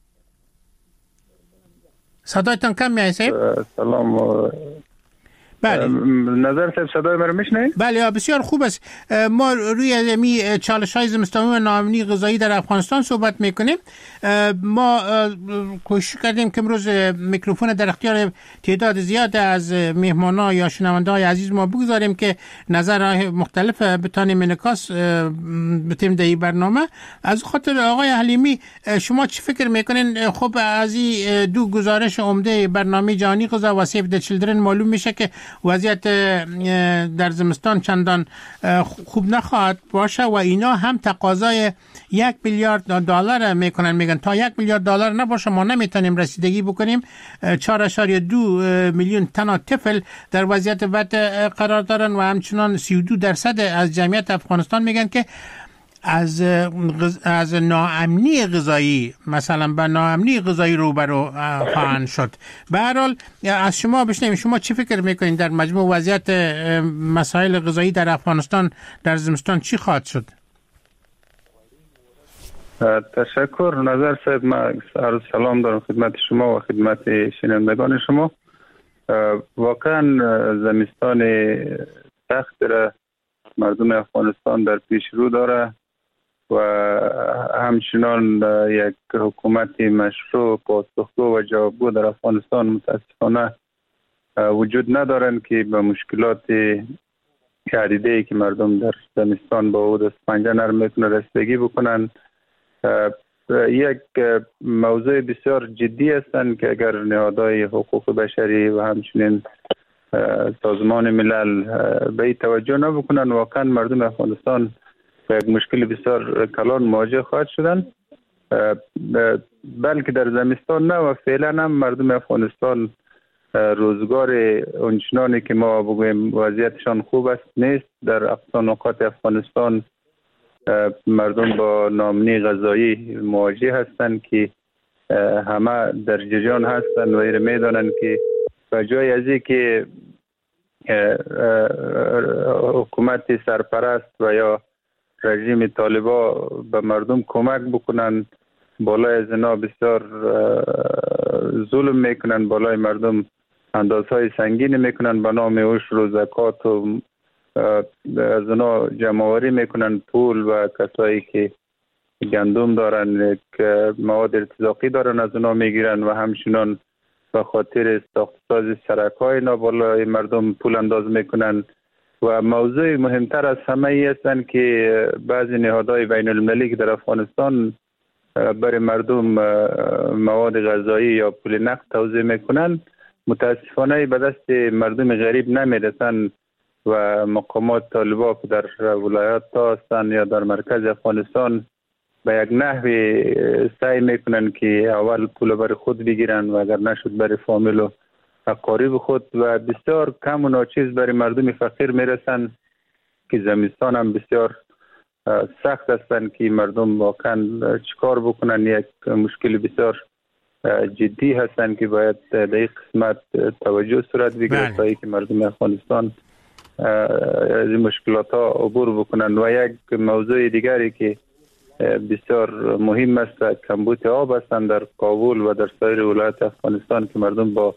صدایتان کم میاد صاحب. سلام. بله نظر صاحب صدای مرا میشنید؟ بله بسیار خوب است. ما روی می چالش‌های زمستانی و ناامنی غذایی در افغانستان صحبت میکنیم. ما کوشش کردیم که امروز میکروفون در اختیار تعداد زیاد از مهمانا یا شنونده‌های عزیز ما بگذاریم که نظرهای مختلف بتانیم انعکاس بتیم در این برنامه. از خاطر آقای حلیمی شما چی فکر میکنین؟ خب از این دو گزارش عمده برنامه جهانی غذا و سیو د چیلدرن معلوم میشه که وضعیت در زمستان چندان خوب نخواهد باشه و اینا هم تقاضای 1 میلیارد دلار میکنن. میگن تا 1 میلیارد دلار نباشه ما نمیتونیم رسیدگی بکنیم. 4.2 میلیون تن طفل در وضعیت بد قرار دارن و همچنان 32% از جمعیت افغانستان میگن که از ناامنی غذایی، مثلا به ناامنی غذایی روبرو خواهند شد. به هر حال از شما بشنویم شما چی فکر میکنین در مجموع وضعیت مسائل غذایی در افغانستان در زمستان چی خواهد شد؟ تشکر نظر صاحب. من عرض سلام دارم خدمت شما و خدمت شنوندگان شما. واقعا زمستان سخت را مردم افغانستان در پیش رو داره و همچنان یک حکومت مشروع پاسخگو و جوابگو در افغانستان متاسفانه وجود ندارند که به مشکلات عدیده‌ای که مردم در زمستان با او دست پنجه نرم میکنه رسیدگی بکنن. یک موضوع بسیار جدی هستند که اگر نهادهای حقوق بشری و همچنین سازمان ملل به این توجه نبکنن، واقعا مردم افغانستان با یک مشکل بسیار کلان مواجه خواهد شدن. بلکه در زمستان نه و فعلا هم مردم افغانستان روزگار اونچنانی که ما بگویم وضعیتشان خوب است نیست. در اقصا نقاط افغانستان مردم با ناامنی غذایی مواجه هستند که همه در جریان هستند و این میدانند که به جای از اینکه حکومت سرپرست و یا رژیم طالبا به مردم کمک بکنن، بالای از اینا بسیار ظلم میکنن، بالای مردم اندازهای سنگین میکنن، به نام عشر و زکات و از اونا جمع‌آوری میکنن پول و کسایی که گندم دارن که مواد ارتزاقی دارن از اونا میگیرن و همچنان به خاطر ساخت‌ساز سرک‌های اینا بالای مردم پول انداز میکنن. و موضوع مهمتر از همه ای هستند که بعضی نهادهای بین المللی که در افغانستان برای مردم مواد غذایی یا پول نقد توزیع میکنن متاسفانه به دست مردم غریب نمیرسن و مقامات طالبان که در ولایات ها هستند یا در مرکز افغانستان به یک نحوی سعی میکنن که اول پول برای خود بگیرن و اگر نشد برای فامیل و اقارب خود و بسیار کم و ناچیز برای مردم فقیر میرسن که زمستان هم بسیار سخت هستند که مردم واقعا چیکار بکنن. یک مشکل بسیار جدی هستند که باید در این قسمت توجه صورت بگیرد تا اینکه مردم افغانستان از این مشکلات ها عبور بکنن. و یک موضوع دیگری که بسیار مهم است کمبود آب هستند در کابل و در سایر ولایات افغانستان که مردم با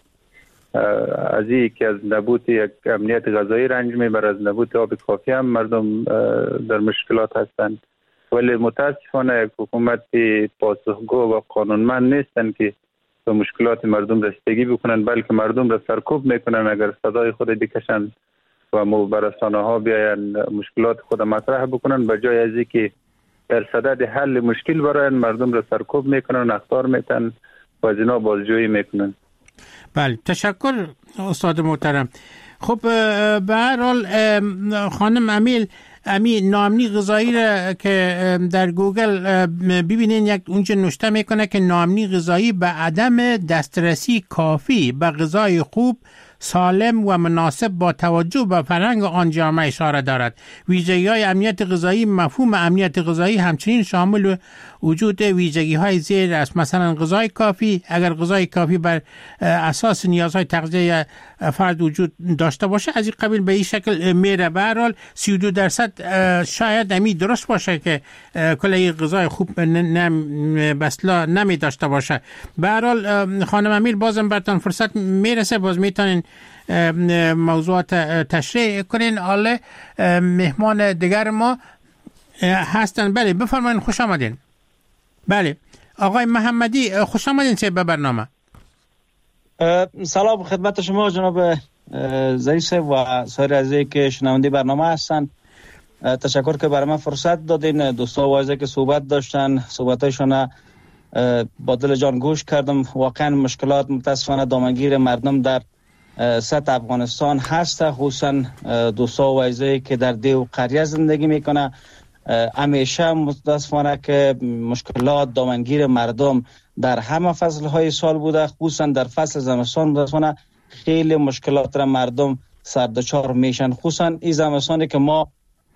از این که از نبود یک امنیت غذایی رنج میبرند، از نبود آب کافی هم مردم در مشکلات هستند. ولی متاسفانه یک حکومت پاسخگو و قانونمند نیستند که به مشکلات مردم رسیدگی بکنند، بلکه مردم را سرکوب میکنند اگر صدای خود بکشند و بر رسانه ها بیاین مشکلات خود مطرح بکنند، به جای از اینکه در صدد حل مشکل برای مردم را سرکوب میکنند، اخطار میتن و از اینا بازجویی میکنند. بله، تشکر استاد محترم. خب به هر حال خانم امی ناامنی غذایی را که در گوگل ببینین یک اونجا نوشته میکنه که ناامنی غذایی به عدم دسترسی کافی به غذای خوب، سالم و مناسب با توجه به فرهنگ آن جامعه اشاره دارد. ویژگی‌های امنیت غذایی، مفهوم امنیت غذایی همچنین شامل وجود ویژگی‌های زیر است، مثلا غذای کافی. اگر غذای کافی بر اساس نیازهای تغذیه فرد وجود داشته باشه، از این قبیل به این شکل میره. به هر حال 32% شاید امی درست باشه که کلی غذای خوب بسلا نمی داشته باشه. به هر حال خانم امیر بازم براتون فرصت میرسه، باز میتونین موضوعات تشریح کنین. حالا مهمان دیگر ما هستن. بله بفرمایید، خوش آمدین. بله آقای محمدی، خوش آمدین به برنامه. سلام خدمت شما جناب ظریف صاحب و سایر عزیزی که شنونده برنامه هستند. تشکر که برای من فرصت دادین. دوستا و عزیزی که صحبت داشتن، صحبتایشان با دل جان گوش کردم. واقعا مشکلات متاسفانه دامنگیر مردم در سطح افغانستان هست، خصوصا دوستا و عزیزی که در دیو قریه زندگی میکنه. همیشه متاسفانه که مشکلات دامنگیر مردم در همه فصلهای سال بوده، خصوصا در فصل زمستان متاسفانه خیلی مشکلات را مردم سردچار میشن، خصوصا این زمستانی که ما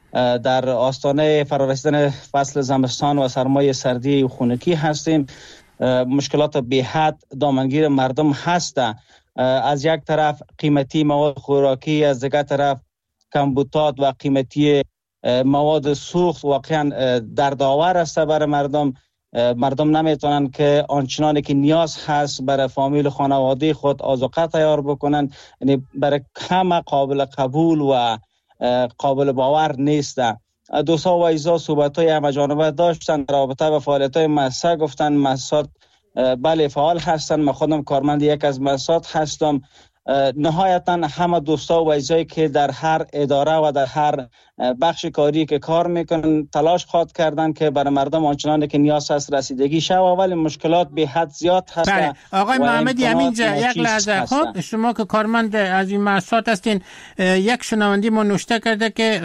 در آستانه فرارسیدن فصل زمستان و سرمای سردی و خنکی هستیم. مشکلات بی حد دامنگیر مردم هست. از یک طرف قیمتی مواد خوراکی، از دیگر طرف کمبودات و قیمتی مواد سوخت واقعا دردآور است برای مردم. مردم نمیتونن که آنچنانی که نیاز هست برای فامیل خانواده خود آذوقه تیار بکنن. یعنی برای همه قابل قبول و قابل باور نیست. دوستا و عزیزا صحبت‌های همه جانبه داشتن در رابطه با فعالیت‌های مؤسسه. گفتن مؤسسات بله فعال هستن، من خودم کارمند یک از مؤسسات هستم. نهایتا همه دوستا و عزیزایی که در هر اداره و در هر بخش کاری که کار میکنن تلاش خواهد کردن که برای مردم آنچنانی که نیاز هست رسیدگی شود، ولی مشکلات به حد زیاد هست. بله. آقای محمدی همینجا یک لحظه، خب شما که کارمند از این مؤسسات هستین، یک شنوندی ما نوشته کرده که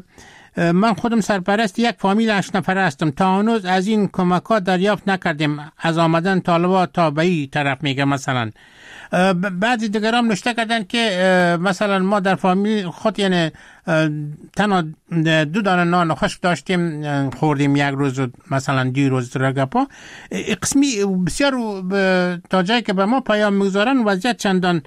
من خودم سرپرست یک فامیل 8 نفره هستم، تا هنوز از این کمک‌ها دریافت نکردیم. از آمدن طالبان تا به این طرف میگه. مثلا بعضی دیگران نوشته کردن که مثلا ما در فامیل خود یعنی تنها 2 دانه نان خشک داشتیم، خوردیم یک روز مثلا 2 روز رگپا. قسمی بسیار تا جایی که به ما پیام میگذارن وضعیت چندان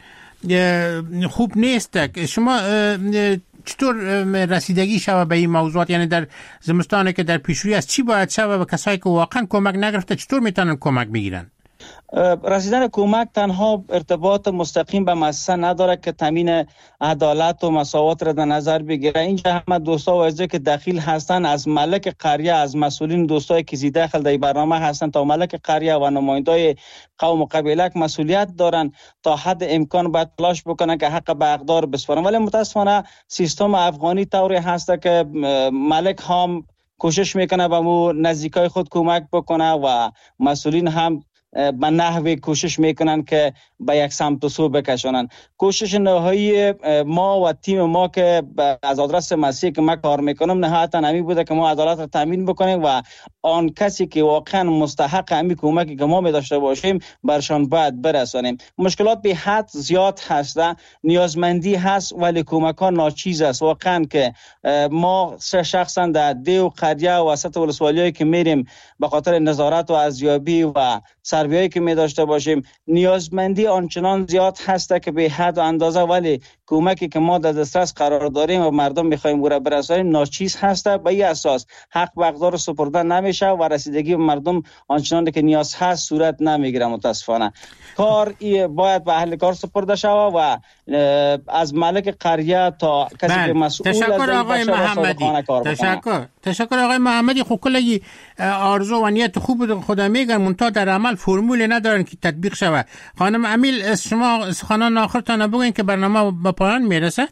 خوب نیست. شما چطور رسیدگی شود به این موضوعات؟ یعنی در زمستانی که در پیشروی است چی باید شود و کسایی که واقعا کمک نگرفته چطور میتونن کمک بگیرن؟ رسیدن کمک تنها ارتباط مستقیم به مؤسسه نداره که تامین عدالت و مساوات را در نظر بگیره. اینجا همه دوستا و عزیزایی که داخل هستن، از ملک قریه، از مسئولین دوستایی که زیده داخل در برنامه هستن تا ملک قریه و نمایندای قوم و قبیله مسئولیت دارن. تا حد امکان باید تلاش بکنن که حق به حقدار بسپارن، ولی متاسفانه سیستم افغانی طوری هست که ملک هم کوشش میکنه به مو نزدیکای خود کمک بکنه و مسئولین هم به نحوی کوشش میکنن که به یک سمت و سو بکشانن. کوشش نهایی ما و تیم ما که از آدرس مسیح که من کار میکنم نهایتا همین بوده که ما عدالت را تامین بکنیم و آن کسی که واقعا مستحق همین کمکی که ما می داشته باشیم برشان باید برسانیم. مشکلات به حد زیاد هست، نیازمندی هست ولی کمک ها ناچیز است. واقعا که ما شخصا در دیو قریه و وسط ولسوالیایی که میریم به خاطر نظارت و ارزیابی و سرویایی که می داشته باشیم نیازمندی آنچنان زیاد هست که به حد و اندازه، ولی کمکی که ما در دسترس قرار داریم و مردم میخوایم او را برسانیم ناچیز هست. به این اساس حق به اقدار سپرده نمیشه و رسیدگی به مردم آنچنان که نیاز هست صورت نمیگیره. متاسفانه کار باید به اهل کار سپرده شود و از ملک قریه تا کسی که مسئول از تشکر آقای محمدی. تشکر آقای محمدی. خب کلی آرزو و نیت خوب خدا میگن منتها در عمل فرمول ندارن که تطبیق شود. خانم امیل شما سخنان آخرتان بگوین که برنامه به پایان میرسه.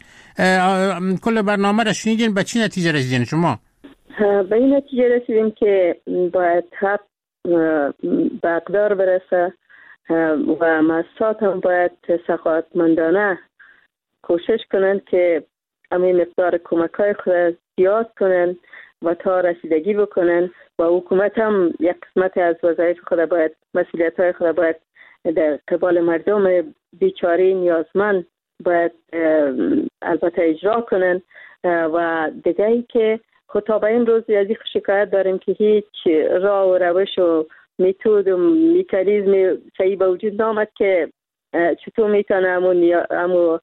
کل برنامه را شنیدین، به چی نتیجه رسیدین شما؟ به این نتیجه رسیدیم که باید حق به اقدار برسه و مؤسسات هم باید سخاوتمندانه کوشش کنند که همین مقدار کمک های خود زیاد کنند و تا رسیدگی بکنند و حکومت هم یک قسمت از وظایف خود باید، مسئولیت های خود باید در قبال مردم بیچاره نیازمند باید البته اجرا کنند. و دیگه ای که خود تا به این روز از این شکایت داریم که هیچ راه و روش و میتود و میکانیزم صحیح به وجود نامد که چطور میتونه امو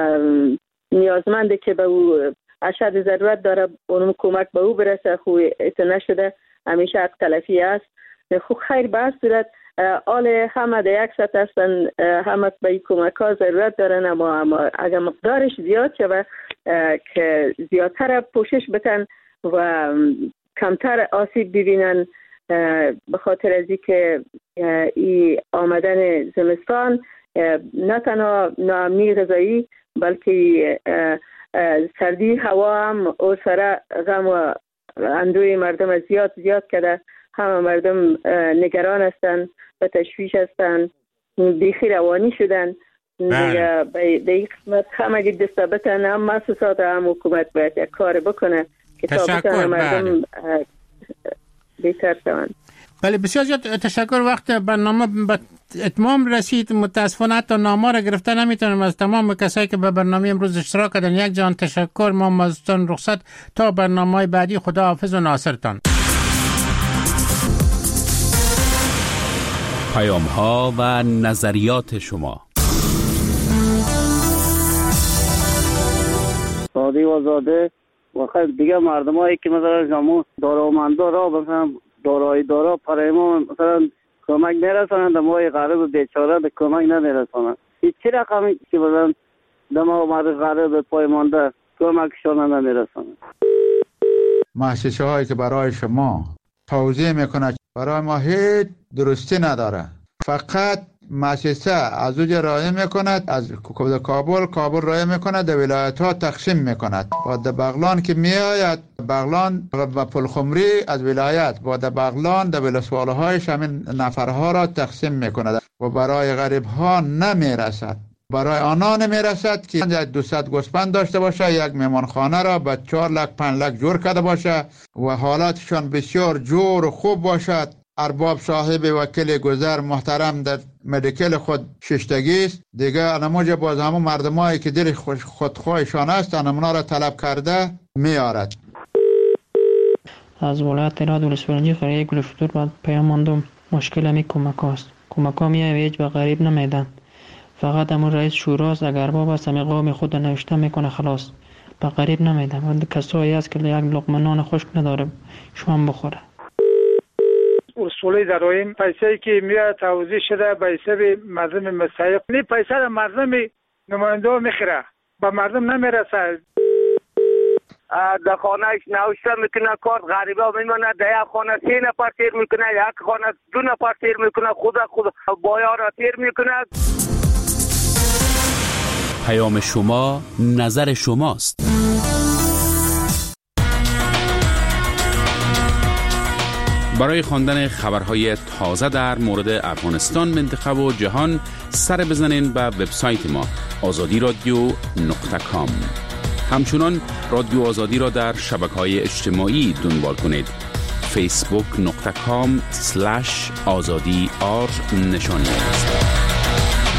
نیازمنده که به او اشد ضرورت داره اونم کمک به او برسه. خوب ایتا نشده، همیشه حق تلفی است. خوب خیر به صورت آل همه در یک سطح هستن، همه به این کمک ها ضرورت دارن، اما اگر مقدارش زیاد شده که زیادتر پوشش بکن و کمتر آسیب ببینن. به خاطر از اینکه این آمدن زمستان نه تنها ناامنی غذایی بلکه سردی هوا هم او سره غم و اندوی مردم از زیاد کرده. همه مردم نگران هستن و تشویش هستن، بیخی روانی شدن. دیگه به این قسمت هم اگه دسته بتن هم مؤسسات هم حکومت باید یک کار بکنه که تا بتن مردم بهتر شوند. بله بسیار زیاد تشکر. وقت برنامه به اتمام رسید. متاسفانه حتی نامه را گرفته نمیتونم از تمام کسایی که به برنامه امروز اشتراک کردن. یک جان تشکر. ما ازتون رخصت تا برنامه بعدی. خدا حافظ و ناصرتان. پیام ها و نظریات شما. ساده و زاده و خیلی دیگه مردم هایی که مثلا جامو دارامندا را مثلا دارایی دارا برای ما مثلا کمک نرسانند، ما غریب بیچاره به کمک نمیرسانند. هیچ رقمی که مثلا دما مرد غریب پای مانده کمکشان نمیرسانند. مؤسسه هایی که برای شما توضیح میکنه برای ما هیچ درستی نداره، فقط مؤسسه از اوج رای میکند، از کابل رای میکند، در ولایت ها تقسیم میکند. با در بغلان که میآید، بغلان و پلخمری از ولایت با در بغلان در ولسواله هایش همین نفرها را تقسیم میکند و برای غریب ها نمیرسد. برای آنها نمیرسد که 200 گوسفند داشته باشه، یک میمانخانه را به 4 لک 5 لک جور کرده باشه و حالاتشان بسیار جور و خوب باشد. ارباب صاحب وکیل گذر محترم در مدیکل خود ششتگی است. دیگه انموجه باز همون مردمایی که دل خودخواهشان است انمونا را طلب کرده میارد. از ولایت هرات ولسوالی قریه گلفتور بعد پیام ماندم. مشکل همی کمک هاست. کمک ها میایویج به غریب نمیدن. فقط همون رئیس شوراست، اگر باب است همی قوم خود نوشته میکنه خلاص، به غریب نمیدن. و کسایی هست که یک لقمه نان خشک نداره شما بخوره. اصولی داریم پیسه‌ای که میاد توزیع شده به حساب مردم مستحق. این پیسه را مردم نماینده میخره، به مردم نمیرسه. در خانهش نوشته میکنه کارت غریبا میمونه، در یک خانه 3 نفر تیر میکنه، یک خانه 2 نفر تیر میکنه، خود بایا را تیر میکنه. پیام شما نظر شماست. برای خواندن خبرهای تازه در مورد افغانستان، منطقه و جهان سر بزنین به وبسایت ما azadiradio.com. همچنان رادیو آزادی را در شبکه‌های اجتماعی دنبال کنید. facebook.com/azadi نشانی است.